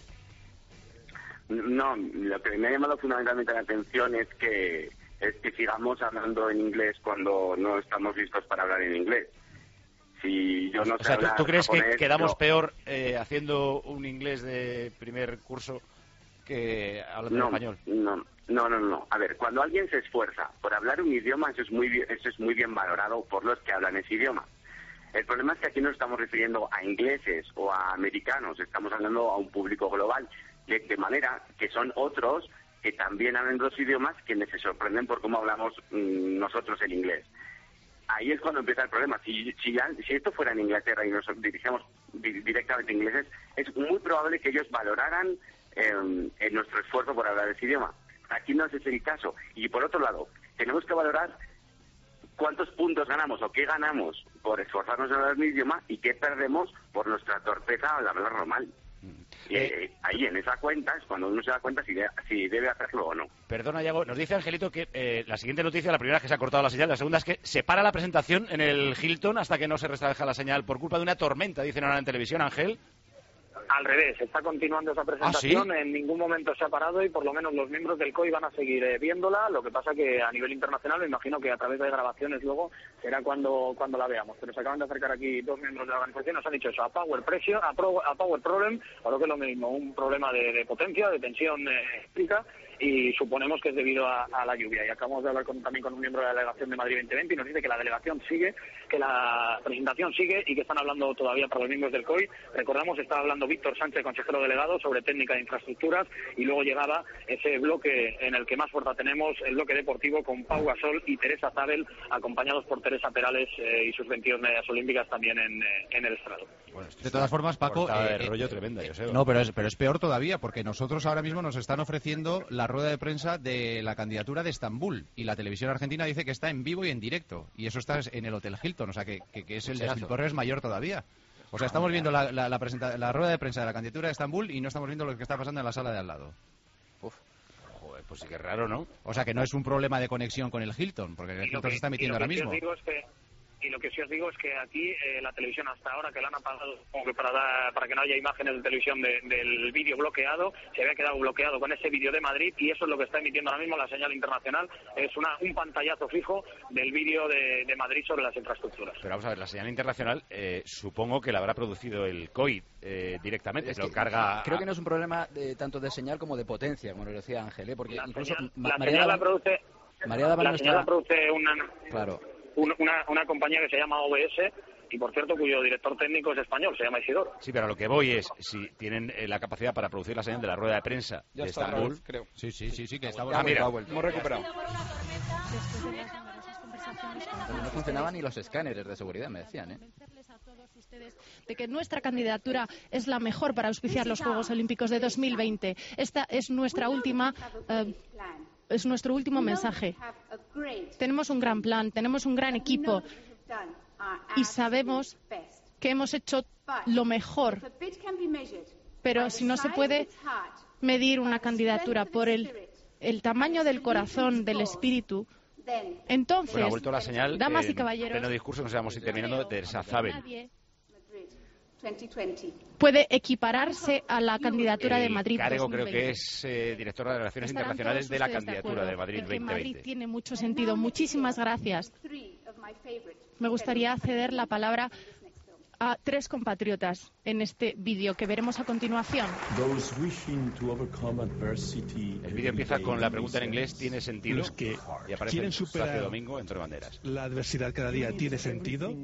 No, lo que me ha llamado fundamentalmente la atención es que sigamos hablando en inglés cuando no estamos listos para hablar en inglés. Si yo no sé hablar ¿tú crees japonés, que quedamos peor haciendo un inglés de primer curso que hablando en español? No. A ver, cuando alguien se esfuerza por hablar un idioma, eso es muy bien valorado por los que hablan ese idioma. El problema es que aquí no estamos refiriendo a ingleses o a americanos, estamos hablando a un público global, de manera que son otros que también hablan dos idiomas que se sorprenden por cómo hablamos nosotros el inglés. Ahí es cuando empieza el problema. Si esto fuera en Inglaterra y nos dirigíamos directamente a ingleses, es muy probable que ellos valoraran en nuestro esfuerzo por hablar ese idioma. Aquí no es ese el caso. Y por otro lado, tenemos que valorar cuántos puntos ganamos o qué ganamos por esforzarnos en hablar mi idioma y qué perdemos por nuestra torpeza al hablarlo mal. Y ahí en esa cuenta es cuando uno se da cuenta si debe hacerlo o no. Perdona, Iago, nos dice Angelito que la siguiente noticia, la primera es que se ha cortado la señal, la segunda es que se para la presentación en el Hilton hasta que no se restablezca la señal por culpa de una tormenta, dicen ahora en televisión, Ángel. Al revés, está continuando esa presentación, ¿Ah, sí? En ningún momento se ha parado y por lo menos los miembros del COI van a seguir viéndola, lo que pasa que a nivel internacional me imagino que a través de grabaciones luego será cuando la veamos, pero se acaban de acercar aquí dos miembros de la organización, nos han dicho eso, a Power Problem, o lo que es lo mismo, un problema de potencia, de tensión eléctrica, y suponemos que es debido a la lluvia. Y acabamos de hablar también con un miembro de la delegación de Madrid 2020 y nos dice que la delegación sigue, que la presentación sigue y que están hablando todavía para los miembros del COI. Recordamos, estaba hablando Víctor Sánchez, consejero delegado, sobre técnica de infraestructuras, y luego llegaba ese bloque en el que más fuerza tenemos, el bloque deportivo, con Pau Gasol y Teresa Zabel, acompañados por Teresa Perales y sus 22 medallas olímpicas también en el estrado. Bueno, de todas formas, Paco, rollo tremenda, no, pero es peor todavía, porque nosotros ahora mismo nos están ofreciendo la rueda de prensa de la candidatura de Estambul, y la televisión argentina dice que está en vivo y en directo, y eso está en el Hotel Hilton, o sea que es el desastre es mayor todavía. O sea, estamos viendo la rueda de prensa de la candidatura de Estambul y no estamos viendo lo que está pasando en la sala de al lado. Uf. Joder, pues sí que es raro, ¿no? O sea, que no es un problema de conexión con el Hilton, porque el Hilton se está emitiendo ahora mismo. Y lo que sí os digo es que aquí la televisión hasta ahora, que la han apagado como que para que no haya imágenes de televisión del vídeo bloqueado, se había quedado bloqueado con ese vídeo de Madrid, y eso es lo que está emitiendo ahora mismo la señal internacional. Es un pantallazo fijo del vídeo de Madrid sobre las infraestructuras. Pero vamos a ver, la señal internacional supongo que la habrá producido el COI directamente, es lo que carga... Creo que no es un problema tanto de señal como de potencia, como lo decía Ángel, porque incluso la señal la produce Claro. Una compañía que se llama OBS, y por cierto cuyo director técnico es español, se llama Isidoro. Sí, pero a lo que voy es, si tienen la capacidad para producir la señal de la rueda de prensa de Estambul... creo. Sí, que está hemos recuperado. No funcionaban ni los escáneres de seguridad, me decían, A todos ustedes de que nuestra candidatura es la mejor para auspiciar los Juegos Olímpicos de 2020. Esta es nuestra última... es nuestro último mensaje. Tenemos un gran plan, tenemos un gran equipo y sabemos que hemos hecho lo mejor. Pero si no se puede medir una candidatura por el tamaño del corazón, del espíritu, entonces, bueno, ha vuelto la señal, damas y caballeros, en pleno discurso, nos vamos terminando, de Teresa Zabel. Puede equipararse a la candidatura de Madrid 2020. Creo que es directora de Relaciones Internacionales de la candidatura de Madrid 2020. Madrid tiene mucho sentido. Muchísimas gracias. Me gustaría ceder la palabra a tres compatriotas en este vídeo que veremos a continuación. El vídeo empieza con la pregunta en inglés, ¿tiene sentido? Los que y aparece quieren superar Domingo entre banderas. La adversidad cada día, ¿tiene sentido?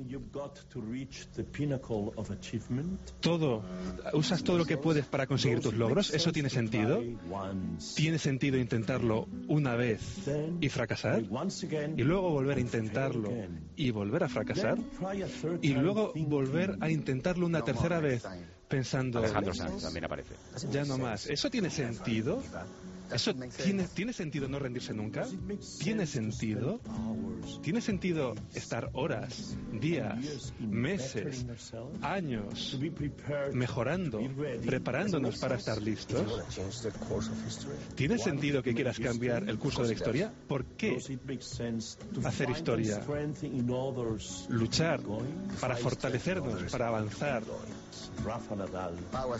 ¿Usas todo lo que puedes para conseguir tus logros? ¿Eso tiene sentido? ¿Tiene sentido intentarlo una vez y fracasar? Y luego volver a intentarlo y volver a fracasar? Y luego volver a intentarlo una tercera vez pensando... Alejandro Sanz también aparece. Ya no más. ¿Eso tiene sentido? ¿Eso tiene sentido no rendirse nunca? ¿Tiene sentido? ¿Tiene sentido estar horas, días, meses, años mejorando, preparándonos para estar listos? ¿Tiene sentido que quieras cambiar el curso de la historia? ¿Por qué hacer historia? Luchar para fortalecernos, para avanzar. Rafa Nadal,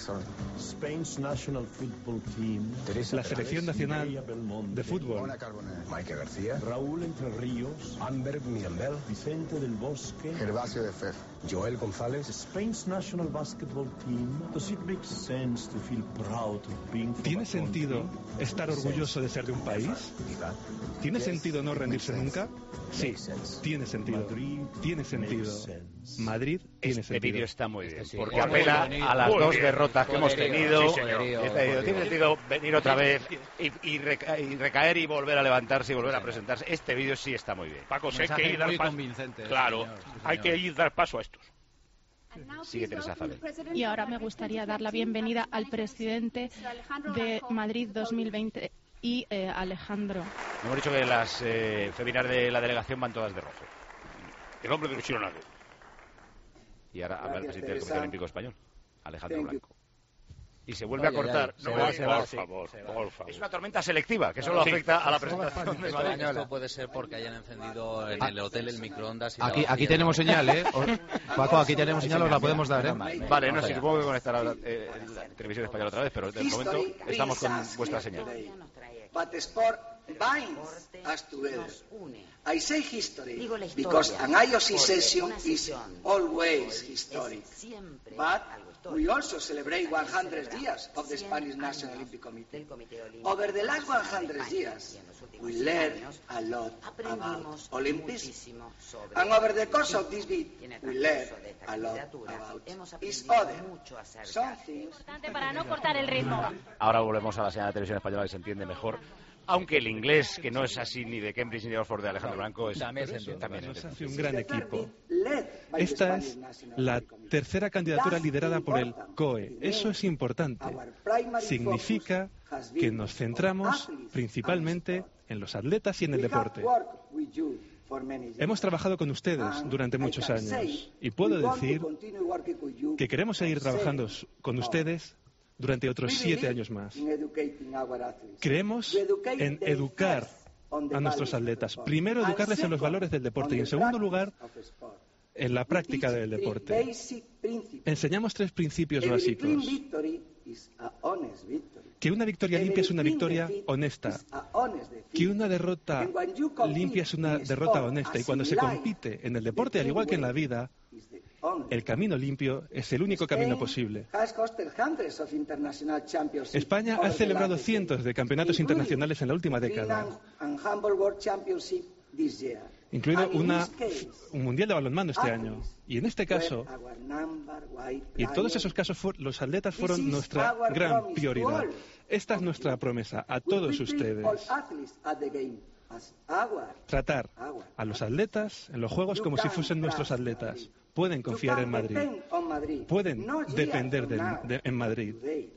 la selección nacional de fútbol, Maike García, Raúl Entre Ríos, Amber Mirambel, Vicente del Bosque, Gervasio de Fer, Joel González, Spain's National Basketball Team. Does it make sense to feel proud of being from ¿Tiene sentido estar orgulloso de ser de un país? ¿Tiene sentido no rendirse nunca? Sí, tiene sentido. Tiene sentido. Madrid tiene sentido. Este vídeo está muy bien, porque apela a las dos derrotas que hemos tenido. Tiene sentido venir otra vez y recaer y volver a levantarse y volver a presentarse. Este vídeo sí está muy bien. Paco, sé que ir dar paso. Claro, hay que ir dar paso a estos. Sigue Teresa Zabel. Y ahora me gustaría dar la bienvenida al presidente de Madrid 2020 y Alejandro. Hemos dicho que las féminas de la delegación van todas de rojo. el hombre del ilusionado. Y ahora habla el presidente del Comité Olímpico Español, Alejandro Blanco. Y se vuelve a cortar. Por favor. Es una tormenta selectiva que solo afecta a la presentación de Madrid. Esto puede ser porque hayan encendido en el hotel el microondas. Y aquí tenemos señal, ¿eh? Paco, aquí tenemos señal, os la podemos dar, ¿eh? Vale, no sé, supongo que conectará la televisión española otra vez, pero de momento estamos con vuestra señal. But sport binds us together. I say history because an IOC session is always historic. But we also celebrate 100 years of the Spanish National Olympic Committee. Over the last 100 years, we learned a lot about Olympics. And over the course of this week, we learned a lot about each other. Something para no cortar el ritmo. Ahora volvemos a la señal de televisión española que se entiende mejor. Aunque el inglés, que no es así ni de Cambridge ni de Oxford de Alejandro Blanco, es también nos hace un gran equipo. Esta es la tercera candidatura liderada por el COE. Eso es importante. Significa que nos centramos principalmente en los atletas y en el deporte. Hemos trabajado con ustedes durante muchos años y puedo decir que queremos seguir trabajando con ustedes durante otros 7 años más. Creemos en educar a nuestros atletas. Primero, educarles en los valores del deporte y, en segundo lugar, en la práctica del deporte. Enseñamos 3 principios básicos. Que una victoria limpia es una victoria honesta. Que una derrota limpia es una derrota honesta. Y cuando se compite en el deporte, al igual que en la vida, el camino limpio es el único camino posible. España ha celebrado cientos de campeonatos internacionales en la última década, incluido un mundial de balonmano este año. Y en este caso, y en todos esos casos, los atletas fueron nuestra gran prioridad. Esta es nuestra promesa a todos ustedes. Tratar a los atletas en los Juegos como si fuesen nuestros atletas. Pueden confiar en Madrid. Pueden depender en Madrid.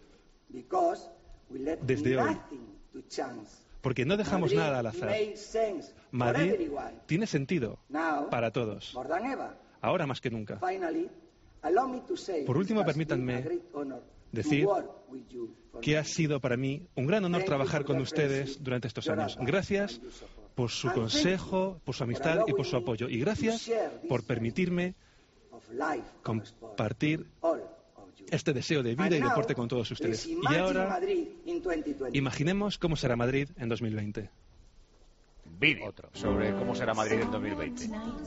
Desde hoy. Porque no dejamos nada al azar. Madrid tiene sentido para todos. Ahora más que nunca. Por último, permítanme decir que ha sido para mí un gran honor trabajar con ustedes durante estos años. Gracias por su consejo, por su amistad y por su apoyo. Y gracias por permitirme compartir este deseo de vida y deporte con todos ustedes. Y ahora, imaginemos cómo será Madrid en 2020. Vídeo sobre cómo será Madrid en 2020.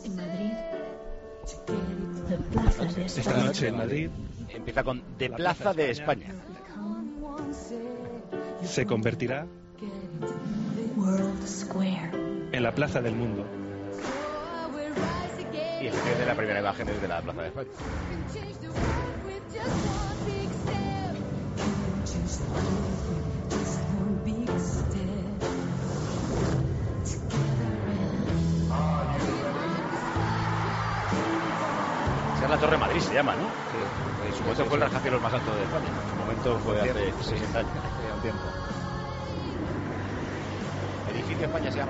Esta noche en Madrid empieza con de Plaza de España. Se convertirá en la Plaza del Mundo. Y es de la primera imagen desde la Plaza de España. Esa es la Torre Madrid, se llama, ¿no? Sí. En su momento fue el rascacielos más alto de España. En su momento fue hace 60 años. Hace un tiempo. Edificio España se llama.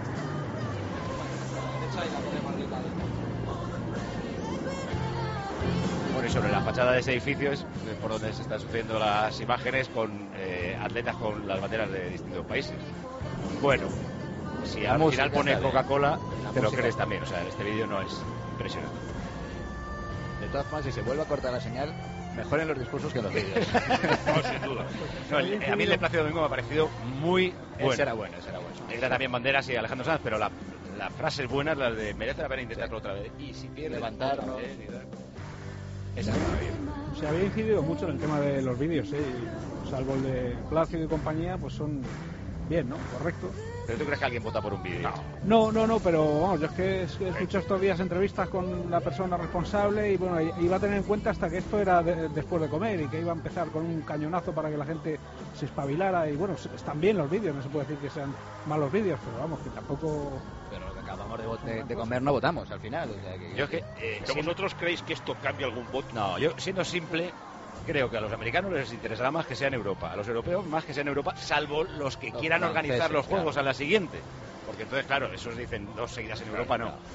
Bueno, y sobre la fachada de ese edificio es por donde se están sucediendo las imágenes con atletas con las banderas de distintos países. Bueno, si al final pone Coca-Cola, te lo crees también. O sea, este vídeo no es impresionante. De todas formas, si se vuelve a cortar la señal, mejor en los discursos que en los vídeos. No, sin duda. No, a mí el de Plácido Domingo me ha parecido muy bueno. Ese era bueno. Era también Banderas y Alejandro Sanz, pero las frases buenas, las de merece la pena intentarlo otra vez. Y si pierde, levantarnos. Esa se había incidido mucho en el tema de los vídeos, salvo el de Plácido y compañía, pues son bien, ¿no? Correcto. ¿Pero tú crees que alguien vota por un vídeo? No, pero vamos, yo es que he escuchado estos días entrevistas con la persona responsable y bueno, iba a tener en cuenta hasta que esto era después de comer y que iba a empezar con un cañonazo para que la gente se espabilara y bueno, están bien los vídeos, no se puede decir que sean malos vídeos, pero vamos, que tampoco... Pero lo que acabamos de comer no votamos al final. O sea que... Yo es que... ¿Pero vosotros creéis que esto cambia algún voto? No, yo siendo simple... Creo que a los americanos les interesará más que sea en Europa, a los europeos más que sea en Europa, salvo los que quieran organizar los juegos a la siguiente. Porque entonces, claro, esos dicen 2 seguidas en Europa, no.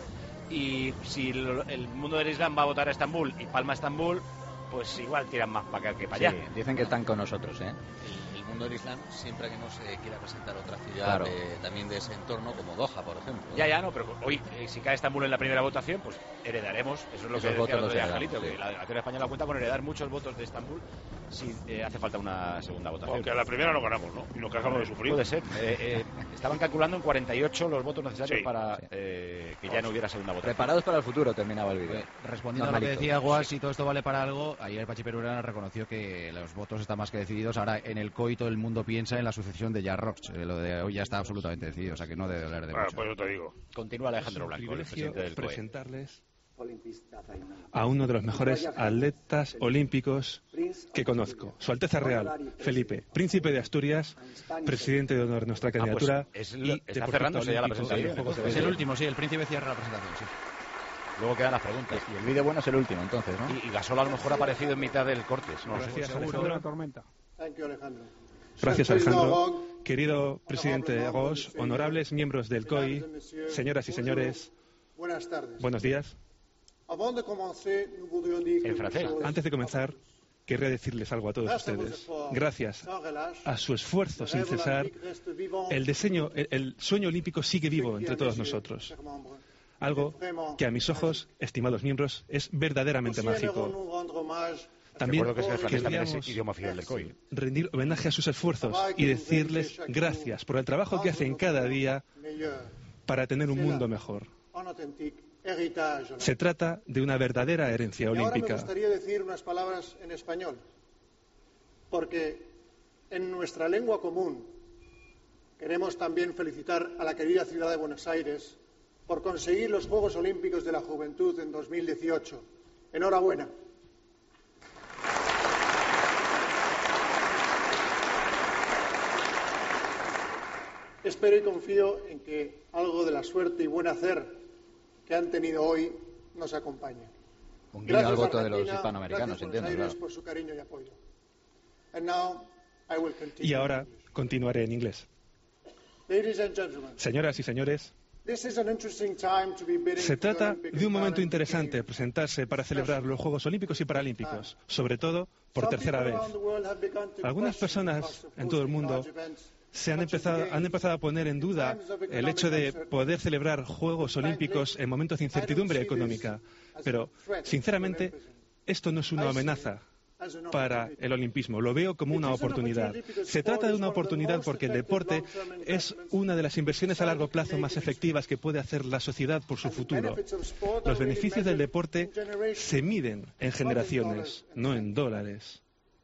y si el mundo del Islam va a votar a Estambul y palma Estambul, pues igual tiran más para acá que para allá. Dicen que están con nosotros, ¿eh? El mundo del Islam, siempre que no se quiera presentar otra ciudad también de ese entorno, como Doha, por ejemplo. Ya, no, pero hoy, si cae Estambul en la primera votación, pues heredaremos. Eso es lo que decía el otro día Angelito, que la Acción Española cuenta con heredar muchos votos de Estambul si hace falta una segunda votación. Aunque a la primera no ganamos, ¿no? Y lo que acabamos de sufrir. Puede ser. Estaban calculando en 48 los votos necesarios para que ya no hubiera segunda votación. Preparados para el futuro, terminaba el vídeo. Respondiendo a lo que decía Guas, si todo esto vale para algo, ayer Pachi Perurena reconoció que los votos están más que decididos. Ahora en el COI todo el mundo piensa en la sucesión de Jack Roche. Lo de hoy ya está absolutamente decidido, o sea que no debe doler de mucho. Pues yo te digo. Continúa Alejandro Blanco, el presidente del COE. Presentarles a uno de los mejores atletas olímpicos que conozco, Su Alteza Real, Felipe, Príncipe de Asturias, presidente de honor de nuestra candidatura. Está cerrándose ya la presentación. Es el último, sí, el Príncipe cierra la presentación, sí. Luego quedan las preguntas. Y el vídeo bueno es el último, entonces, ¿no? Y Gasol a lo mejor ha aparecido en mitad del corte. No, gracias, Alejandro. Tormenta. Gracias, Alejandro. Querido presidente Ros, honorables miembros del COI, señoras y señores, buenas tardes. Buenos días. En francés. Antes de comenzar, querría decirles algo a todos ustedes. Gracias a su esfuerzo sin cesar, el sueño olímpico sigue vivo entre todos nosotros. Algo que a mis ojos, estimados miembros, es verdaderamente mágico. También querríamos rendir homenaje a sus esfuerzos y decirles gracias por el trabajo que hacen cada día para tener un mundo mejor. Se trata de una verdadera herencia olímpica. Ahora me gustaría decir unas palabras en español, porque en nuestra lengua común queremos también felicitar a la querida ciudad de Buenos Aires por conseguir los Juegos Olímpicos de la Juventud en 2018. Enhorabuena. Espero y confío en que algo de la suerte y buen hacer que han tenido hoy nos acompañe. Un guiño al voto de los hispanoamericanos, entiendo, claro. Por su cariño y apoyo. Y ahora continuaré en inglés. Señoras y señores, se trata de un momento interesante presentarse para celebrar los Juegos Olímpicos y Paralímpicos, sobre todo por tercera vez. Algunas personas en todo el mundo han empezado a poner en duda el hecho de poder celebrar Juegos Olímpicos en momentos de incertidumbre económica. Pero, sinceramente, esto no es una amenaza para el olimpismo. Lo veo como una oportunidad. Se trata de una oportunidad porque el deporte es una de las inversiones a largo plazo más efectivas que puede hacer la sociedad por su futuro. Los beneficios del deporte se miden en generaciones, no en dólares.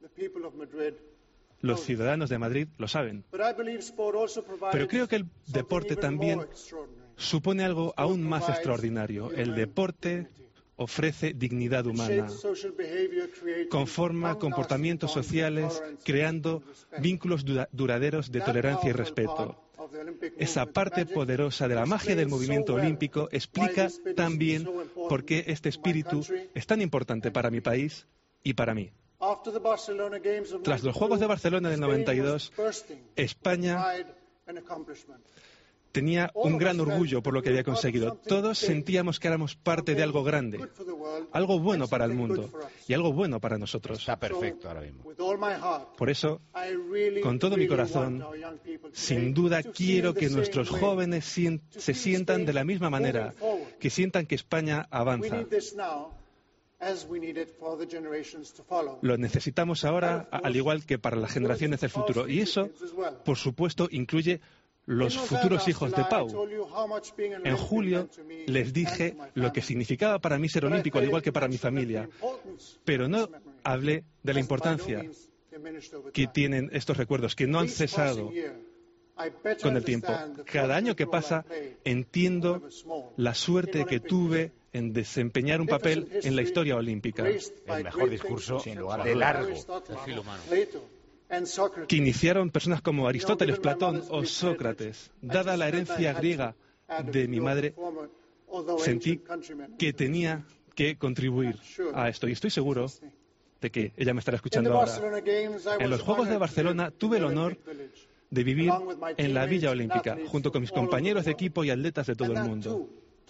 Los ciudadanos de Madrid lo saben. Pero creo que el deporte también supone algo aún más extraordinario. El deporte ofrece dignidad humana, conforma comportamientos sociales, creando vínculos duraderos de tolerancia y respeto. Esa parte poderosa de la magia del movimiento olímpico explica también por qué este espíritu es tan importante para mi país y para mí. Tras los Juegos de Barcelona del 92, España tenía un gran orgullo por lo que había conseguido. Todos sentíamos que éramos parte de algo grande, algo bueno para el mundo y algo bueno para nosotros. Está perfecto ahora mismo. Por eso, con todo mi corazón, sin duda quiero que nuestros jóvenes se sientan de la misma manera, que sientan que España avanza. Lo necesitamos ahora, al igual que para las generaciones del futuro. Y eso, por supuesto, incluye los futuros hijos de Pau. En julio les dije lo que significaba para mí ser olímpico, al igual que para mi familia. Pero no hablé de la importancia que tienen estos recuerdos, que no han cesado con el tiempo. Cada año que pasa entiendo la suerte que tuve en desempeñar un papel en la historia olímpica. El mejor discurso, sin lugar de largo, del filo humano, que iniciaron personas como Aristóteles, Platón o Sócrates. Dada la herencia griega de mi madre, sentí que tenía que contribuir a esto. Y estoy seguro de que ella me estará escuchando ahora. En los Juegos de Barcelona tuve el honor de vivir en la Villa Olímpica, junto con mis compañeros de equipo y atletas de todo el mundo.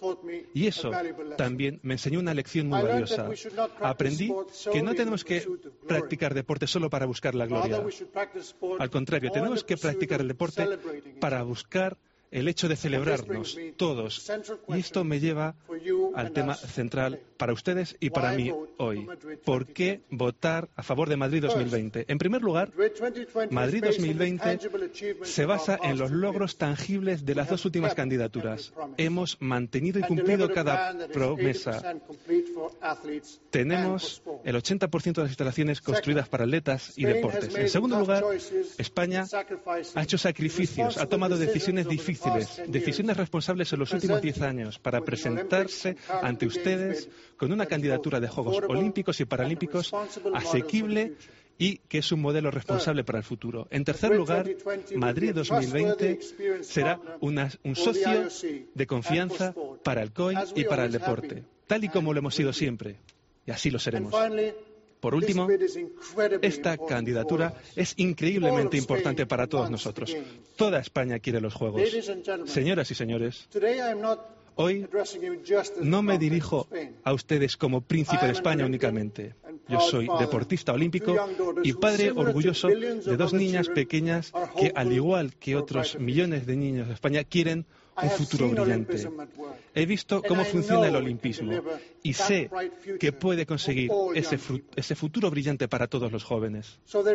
Y eso también me enseñó una lección muy valiosa. Aprendí que no tenemos que practicar deporte solo para buscar la gloria. Al contrario, tenemos que practicar el deporte para buscar el hecho de celebrarnos todos. Y esto me lleva al tema central para ustedes y para mí hoy. ¿Por qué votar a favor de Madrid 2020? En primer lugar, Madrid 2020 se basa en los logros tangibles de las dos últimas candidaturas. Hemos mantenido y cumplido cada promesa. Tenemos el 80% de las instalaciones construidas para atletas y deportes. En segundo lugar, España ha hecho sacrificios, ha tomado decisiones difíciles, decisiones responsables en los últimos 10 años para presentarse ante ustedes con una candidatura de Juegos Olímpicos y Paralímpicos asequible y que es un modelo responsable para el futuro. En tercer lugar, Madrid 2020 será un socio de confianza para el COI y para el deporte, tal y como lo hemos sido siempre, y así lo seremos. Por último, esta candidatura es increíblemente importante para todos nosotros. Toda España quiere los Juegos. Señoras y señores, hoy no me dirijo a ustedes como príncipe de España únicamente. Yo soy deportista olímpico y padre orgulloso de dos niñas pequeñas que, al igual que otros millones de niños de España, quieren un futuro brillante. He visto cómo funciona el olimpismo y sé que puede conseguir ese futuro brillante para todos los jóvenes.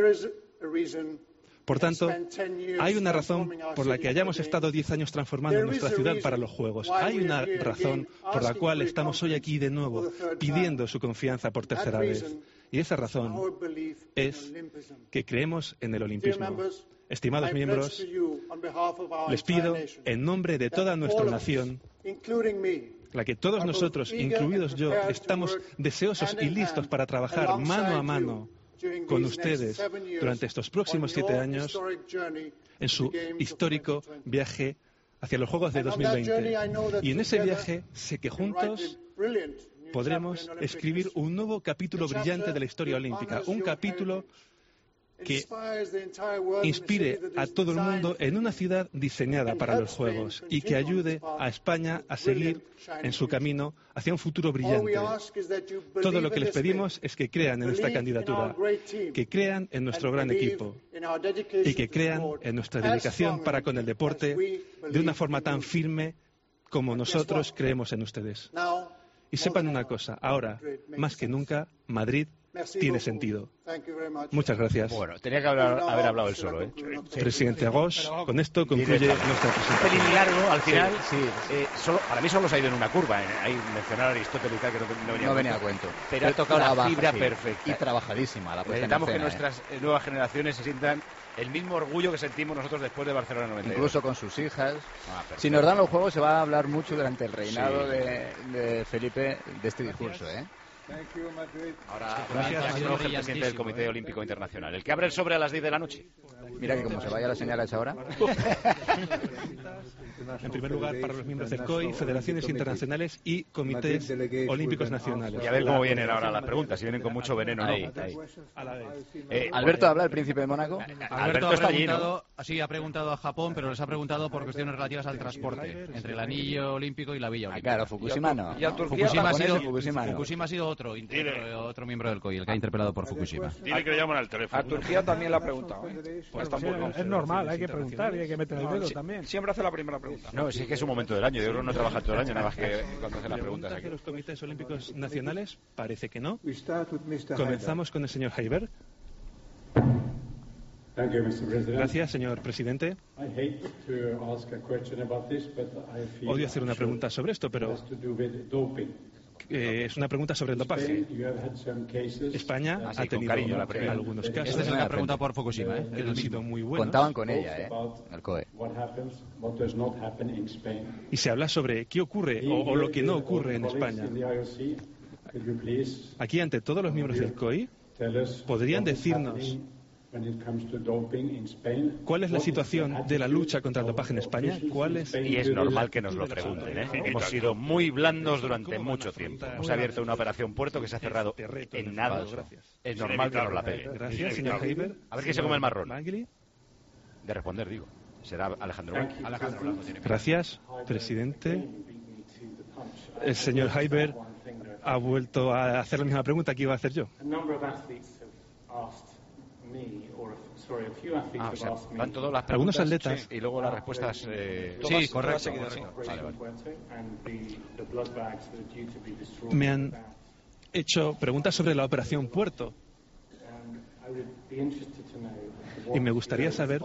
Por tanto, hay una razón por la que hayamos estado 10 años transformando nuestra ciudad para los Juegos. Hay una razón por la cual estamos hoy aquí de nuevo pidiendo su confianza por tercera vez. Y esa razón es que creemos en el olimpismo. Estimados miembros, les pido en nombre de toda nuestra nación, la que todos nosotros, incluidos yo, estamos deseosos y listos para trabajar mano a mano con ustedes durante estos próximos 7 años en su histórico viaje hacia los Juegos de 2020. Y en ese viaje sé que juntos podremos escribir un nuevo capítulo brillante de la historia olímpica, un capítulo que inspire a todo el mundo en una ciudad diseñada para los Juegos y que ayude a España a seguir en su camino hacia un futuro brillante. Todo lo que les pedimos es que crean en esta candidatura, que crean en nuestro gran equipo y que crean en nuestra dedicación para con el deporte de una forma tan firme como nosotros creemos en ustedes. Y sepan una cosa, ahora, más que nunca, Madrid tiene sentido. Muchas gracias. Bueno, tenía que haber hablado él solo, ¿eh? Presidente Agos, con esto concluye nuestra presentación. Pelín largo, al final, para mí solo se ha ido en una curva. Hay mencionar a Aristóteles y tal, que no venía a cuento. Pero ha tocado la fibra perfecta. Y trabajadísima. Necesitamos que nuestras nuevas generaciones se sientan el mismo orgullo que sentimos nosotros después de Barcelona 92. Incluso con sus hijas. Si nos dan los Juegos, se va a hablar mucho durante el reinado de Felipe de este discurso, ¿eh? Ahora, gracias, el presidente del Comité Olímpico Internacional. El que abre el sobre a las 10 de la noche. Mira que como se vaya la señal a esa hora. En primer lugar, para los miembros del COI, federaciones internacionales y comités olímpicos nacionales. Y a ver cómo vienen ahora las preguntas, si vienen con mucho veneno o no. Alberto, ¿habla el príncipe de Mónaco? Alberto está allí, ¿no? Sí, ha preguntado a Japón, pero les ha preguntado por cuestiones relativas al transporte entre el anillo olímpico y la villa olímpica. Claro, Fukushima no. Fukushima ha sido otro miembro del COI, el que ha interpelado por Fukushima. Dile que le llaman al teléfono. A Turquía también le ha preguntado. Es normal, hay que preguntar y hay que meter el dedo también. Siempre hace la primera pregunta. No, sí que es un momento del año. Yo creo que no trabaja todo el año, nada más que cuando hacen las preguntas aquí. ¿Los comités olímpicos nacionales? Parece que no. Comenzamos con el señor Heiberg. Gracias, señor presidente. Odio hacer una pregunta sobre esto, pero es una pregunta sobre el dopaje. España ha tenido algunos casos. Esta es una pregunta por Fukushima, que han sido muy buenos. Contaban con ella, el COE. Y se habla sobre qué ocurre o lo que no ocurre en España. Aquí, ante todos los miembros del COI, ¿podrían decirnos cuál es la situación de la lucha contra el dopaje en España? Y es normal que nos lo pregunten, ¿eh? Hemos sido muy blandos durante mucho tiempo. Hemos abierto una operación Puerto que se ha cerrado en nada. Es normal que nos la peguen. Gracias, señor Heiberg. A ver quién se come el marrón. De responder, digo. Será Alejandro Blanco. Gracias, presidente. El señor Heiber ha vuelto a hacer la misma pregunta que iba a hacer yo. O sea, van todas las preguntas. Algunos atletas. Sí, y luego las respuestas. Sí, correcto. Vale, vale. Me han hecho preguntas sobre la operación Puerto. Y me gustaría saber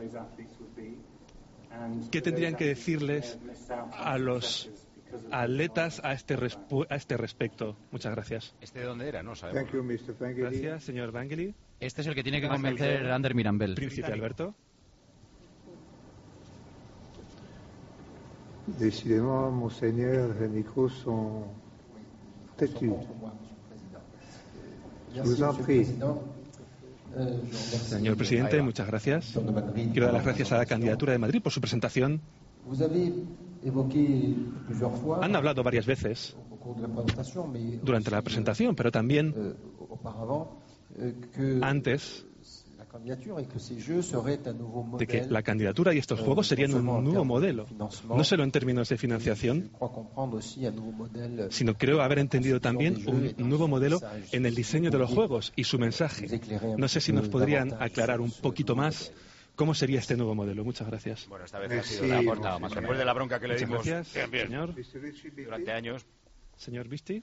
qué tendrían que decirles a los atletas a este respecto. Muchas gracias. ¿Este de dónde era? No sabemos. Gracias, señor Vangeli. Este es el que tiene que convencer a Ander Mirambel. Príncipe Alberto. Décidément, monseigneur, les micros sont têtus. Je vous en prie. Señor presidente, muchas gracias. Quiero dar las gracias a la candidatura de Madrid por su presentación. Han hablado varias veces durante la presentación, pero también antes de que la candidatura y estos juegos serían un nuevo modelo, no solo en términos de financiación, sino creo haber entendido también un nuevo modelo en el diseño de los juegos y su mensaje. No sé si nos podrían aclarar un poquito más cómo sería este nuevo modelo. Muchas gracias. Bueno, esta vez ha sido la aportado más después de la bronca que le dimos gracias, bien, señor. Durante años. Señor Visti.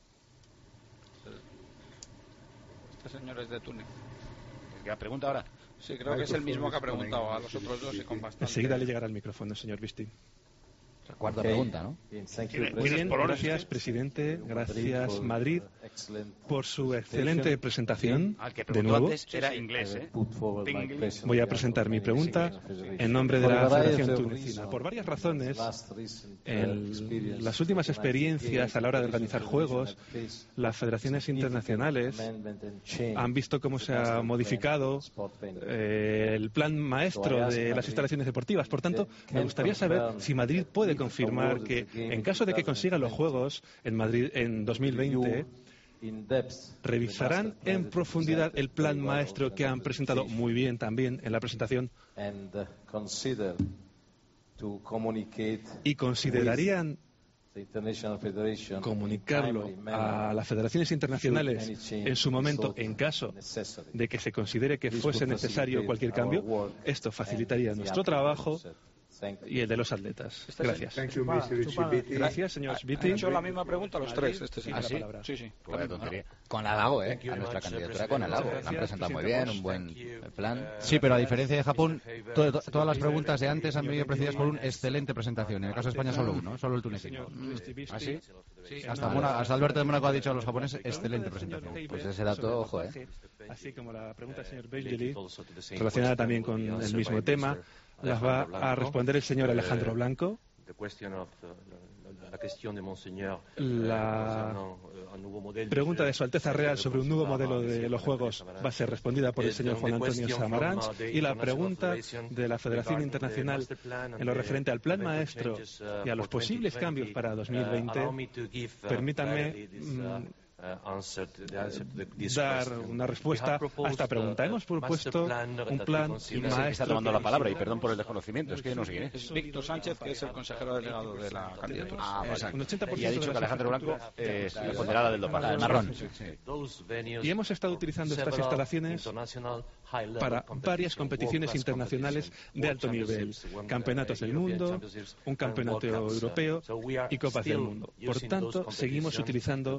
Este señor es de Túnez. ¿La pregunta ahora? Sí, creo que es el mismo que ha preguntado a los otros dos y con bastante... Enseguida le llegará el micrófono, señor Visti. La cuarta pregunta, ¿no? Muy bien, gracias, presidente. Gracias, Madrid, por su excelente presentación. Al que de preguntó nuevo. antes era inglés, ¿eh? Voy a presentar mi pregunta en nombre de la Federación Tunecina. Por varias razones, en las últimas experiencias a la hora de organizar juegos, las federaciones internacionales han visto cómo se ha modificado el plan maestro de las instalaciones deportivas. Por tanto, me gustaría saber si Madrid puede confirmar que, en caso de que consigan los Juegos en Madrid en 2020, revisarán en profundidad el plan maestro que han presentado muy bien también en la presentación y considerarían comunicarlo a las federaciones internacionales en su momento en caso de que se considere que fuese necesario cualquier cambio. Esto facilitaría nuestro trabajo y el de los atletas. Gracias. Gracias, señor Sviti. Han hecho la misma pregunta a los tres. Sí, sí. Con halago, a nuestra candidatura con halago. La han presentado muy bien, un buen plan. Sí, pero a diferencia de Japón, todas las preguntas de antes han venido precedidas por una excelente presentación. En el caso de España solo uno, solo el tunecino. ¿Ah, sí? Hasta Alberto de Mónaco ha dicho a los japoneses excelente presentación. Pues ese dato, ojo, Así como la pregunta del señor Vangeli, relacionada también con el mismo tema, las va a responder el señor Alejandro Blanco. La pregunta de Su Alteza Real sobre un nuevo modelo de los Juegos va a ser respondida por el señor Juan Antonio Samaranch, y la pregunta de la Federación Internacional en lo referente al plan maestro y a los posibles cambios para 2020, permítanme dar una respuesta a esta pregunta. Hemos propuesto un plan maestro. Está tomando la palabra, y perdón por el desconocimiento, es que no sé quién es. Es Víctor Sánchez, que es el consejero delegado de la candidatura. Un 80% y ha dicho que Alejandro Blanco responderá la del dopaje. Marrón. Y hemos estado utilizando estas instalaciones para varias competiciones internacionales de alto nivel, campeonatos del mundo, un campeonato europeo y copas del mundo. Por tanto, seguimos utilizando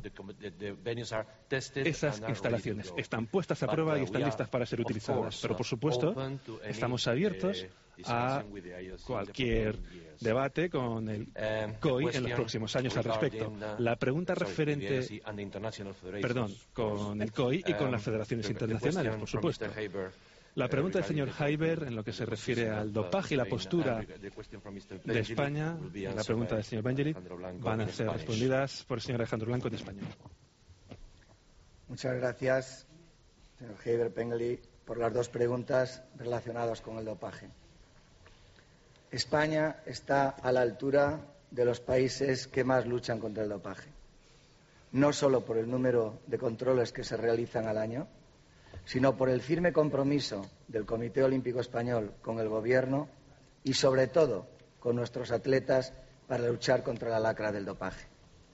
esas instalaciones. Están puestas a prueba y están listas para ser utilizadas. Pero, por supuesto, estamos abiertos a cualquier debate con el COI en los próximos años al respecto. La pregunta referente, con el COI y con las federaciones internacionales, por supuesto. La pregunta del señor Heiber en lo que se refiere al dopaje y la postura de España, y la pregunta del señor Vangeli, van a ser respondidas por el señor Alejandro Blanco de España. Muchas gracias, señor Heiber Pengeli, por las dos preguntas relacionadas con el dopaje. España está a la altura de los países que más luchan contra el dopaje, no solo por el número de controles que se realizan al año, sino por el firme compromiso del Comité Olímpico Español con el Gobierno y, sobre todo, con nuestros atletas para luchar contra la lacra del dopaje.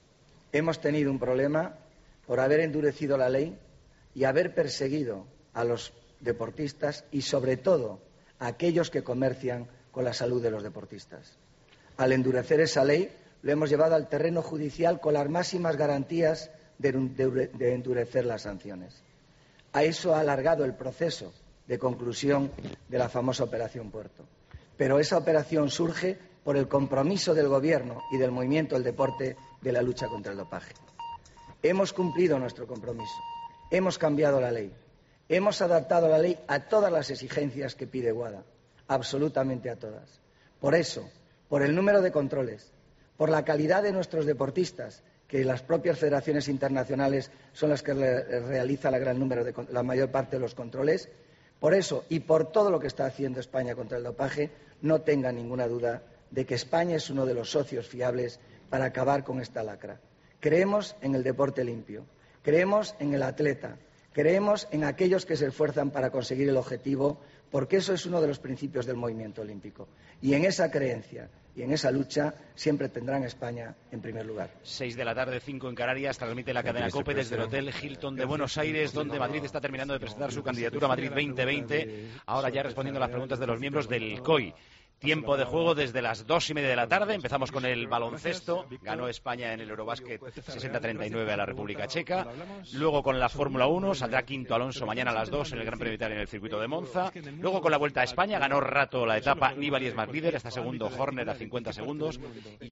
hemos tenido un problema por haber endurecido la ley y haber perseguido a los deportistas y, sobre todo, a aquellos que comercian con la salud de los deportistas. Al endurecer esa ley, lo hemos llevado al terreno judicial con las máximas garantías de endurecer las sanciones. A eso ha alargado el proceso de conclusión de la famosa Operación Puerto. Pero esa operación surge por el compromiso del Gobierno y del movimiento del deporte de la lucha contra el dopaje. Hemos cumplido nuestro compromiso, hemos cambiado la ley, hemos adaptado la ley a todas las exigencias que pide WADA, absolutamente a todas. Por eso, por el número de controles, por la calidad de nuestros deportistas, que las propias federaciones internacionales son las que realizan la mayor parte de los controles, por eso y por todo lo que está haciendo España contra el dopaje, no tenga ninguna duda de que España es uno de los socios fiables para acabar con esta lacra. Creemos en el deporte limpio, creemos en el atleta, creemos en aquellos que se esfuerzan para conseguir el objetivo, porque eso es uno de los principios del movimiento olímpico. Y en esa creencia y en esa lucha siempre tendrán España en primer lugar. 6 de la tarde, 5 en Canarias, transmite la cadena COPE desde el Hotel Hilton de Buenos Aires, donde Madrid está terminando de presentar su candidatura a Madrid 2020. Ahora ya respondiendo a las preguntas de los miembros del COI. Tiempo de juego desde las 2:30 de la tarde. Empezamos con el baloncesto. Ganó España en el Eurobásquet 60-39 a la República Checa. Luego con la Fórmula 1. Saldrá quinto Alonso mañana a las 2 en el Gran Premio de Italia en el circuito de Monza. Luego con la Vuelta a España. Ganó Rato la etapa. Nibali es más líder. Está segundo Horner a 50 segundos.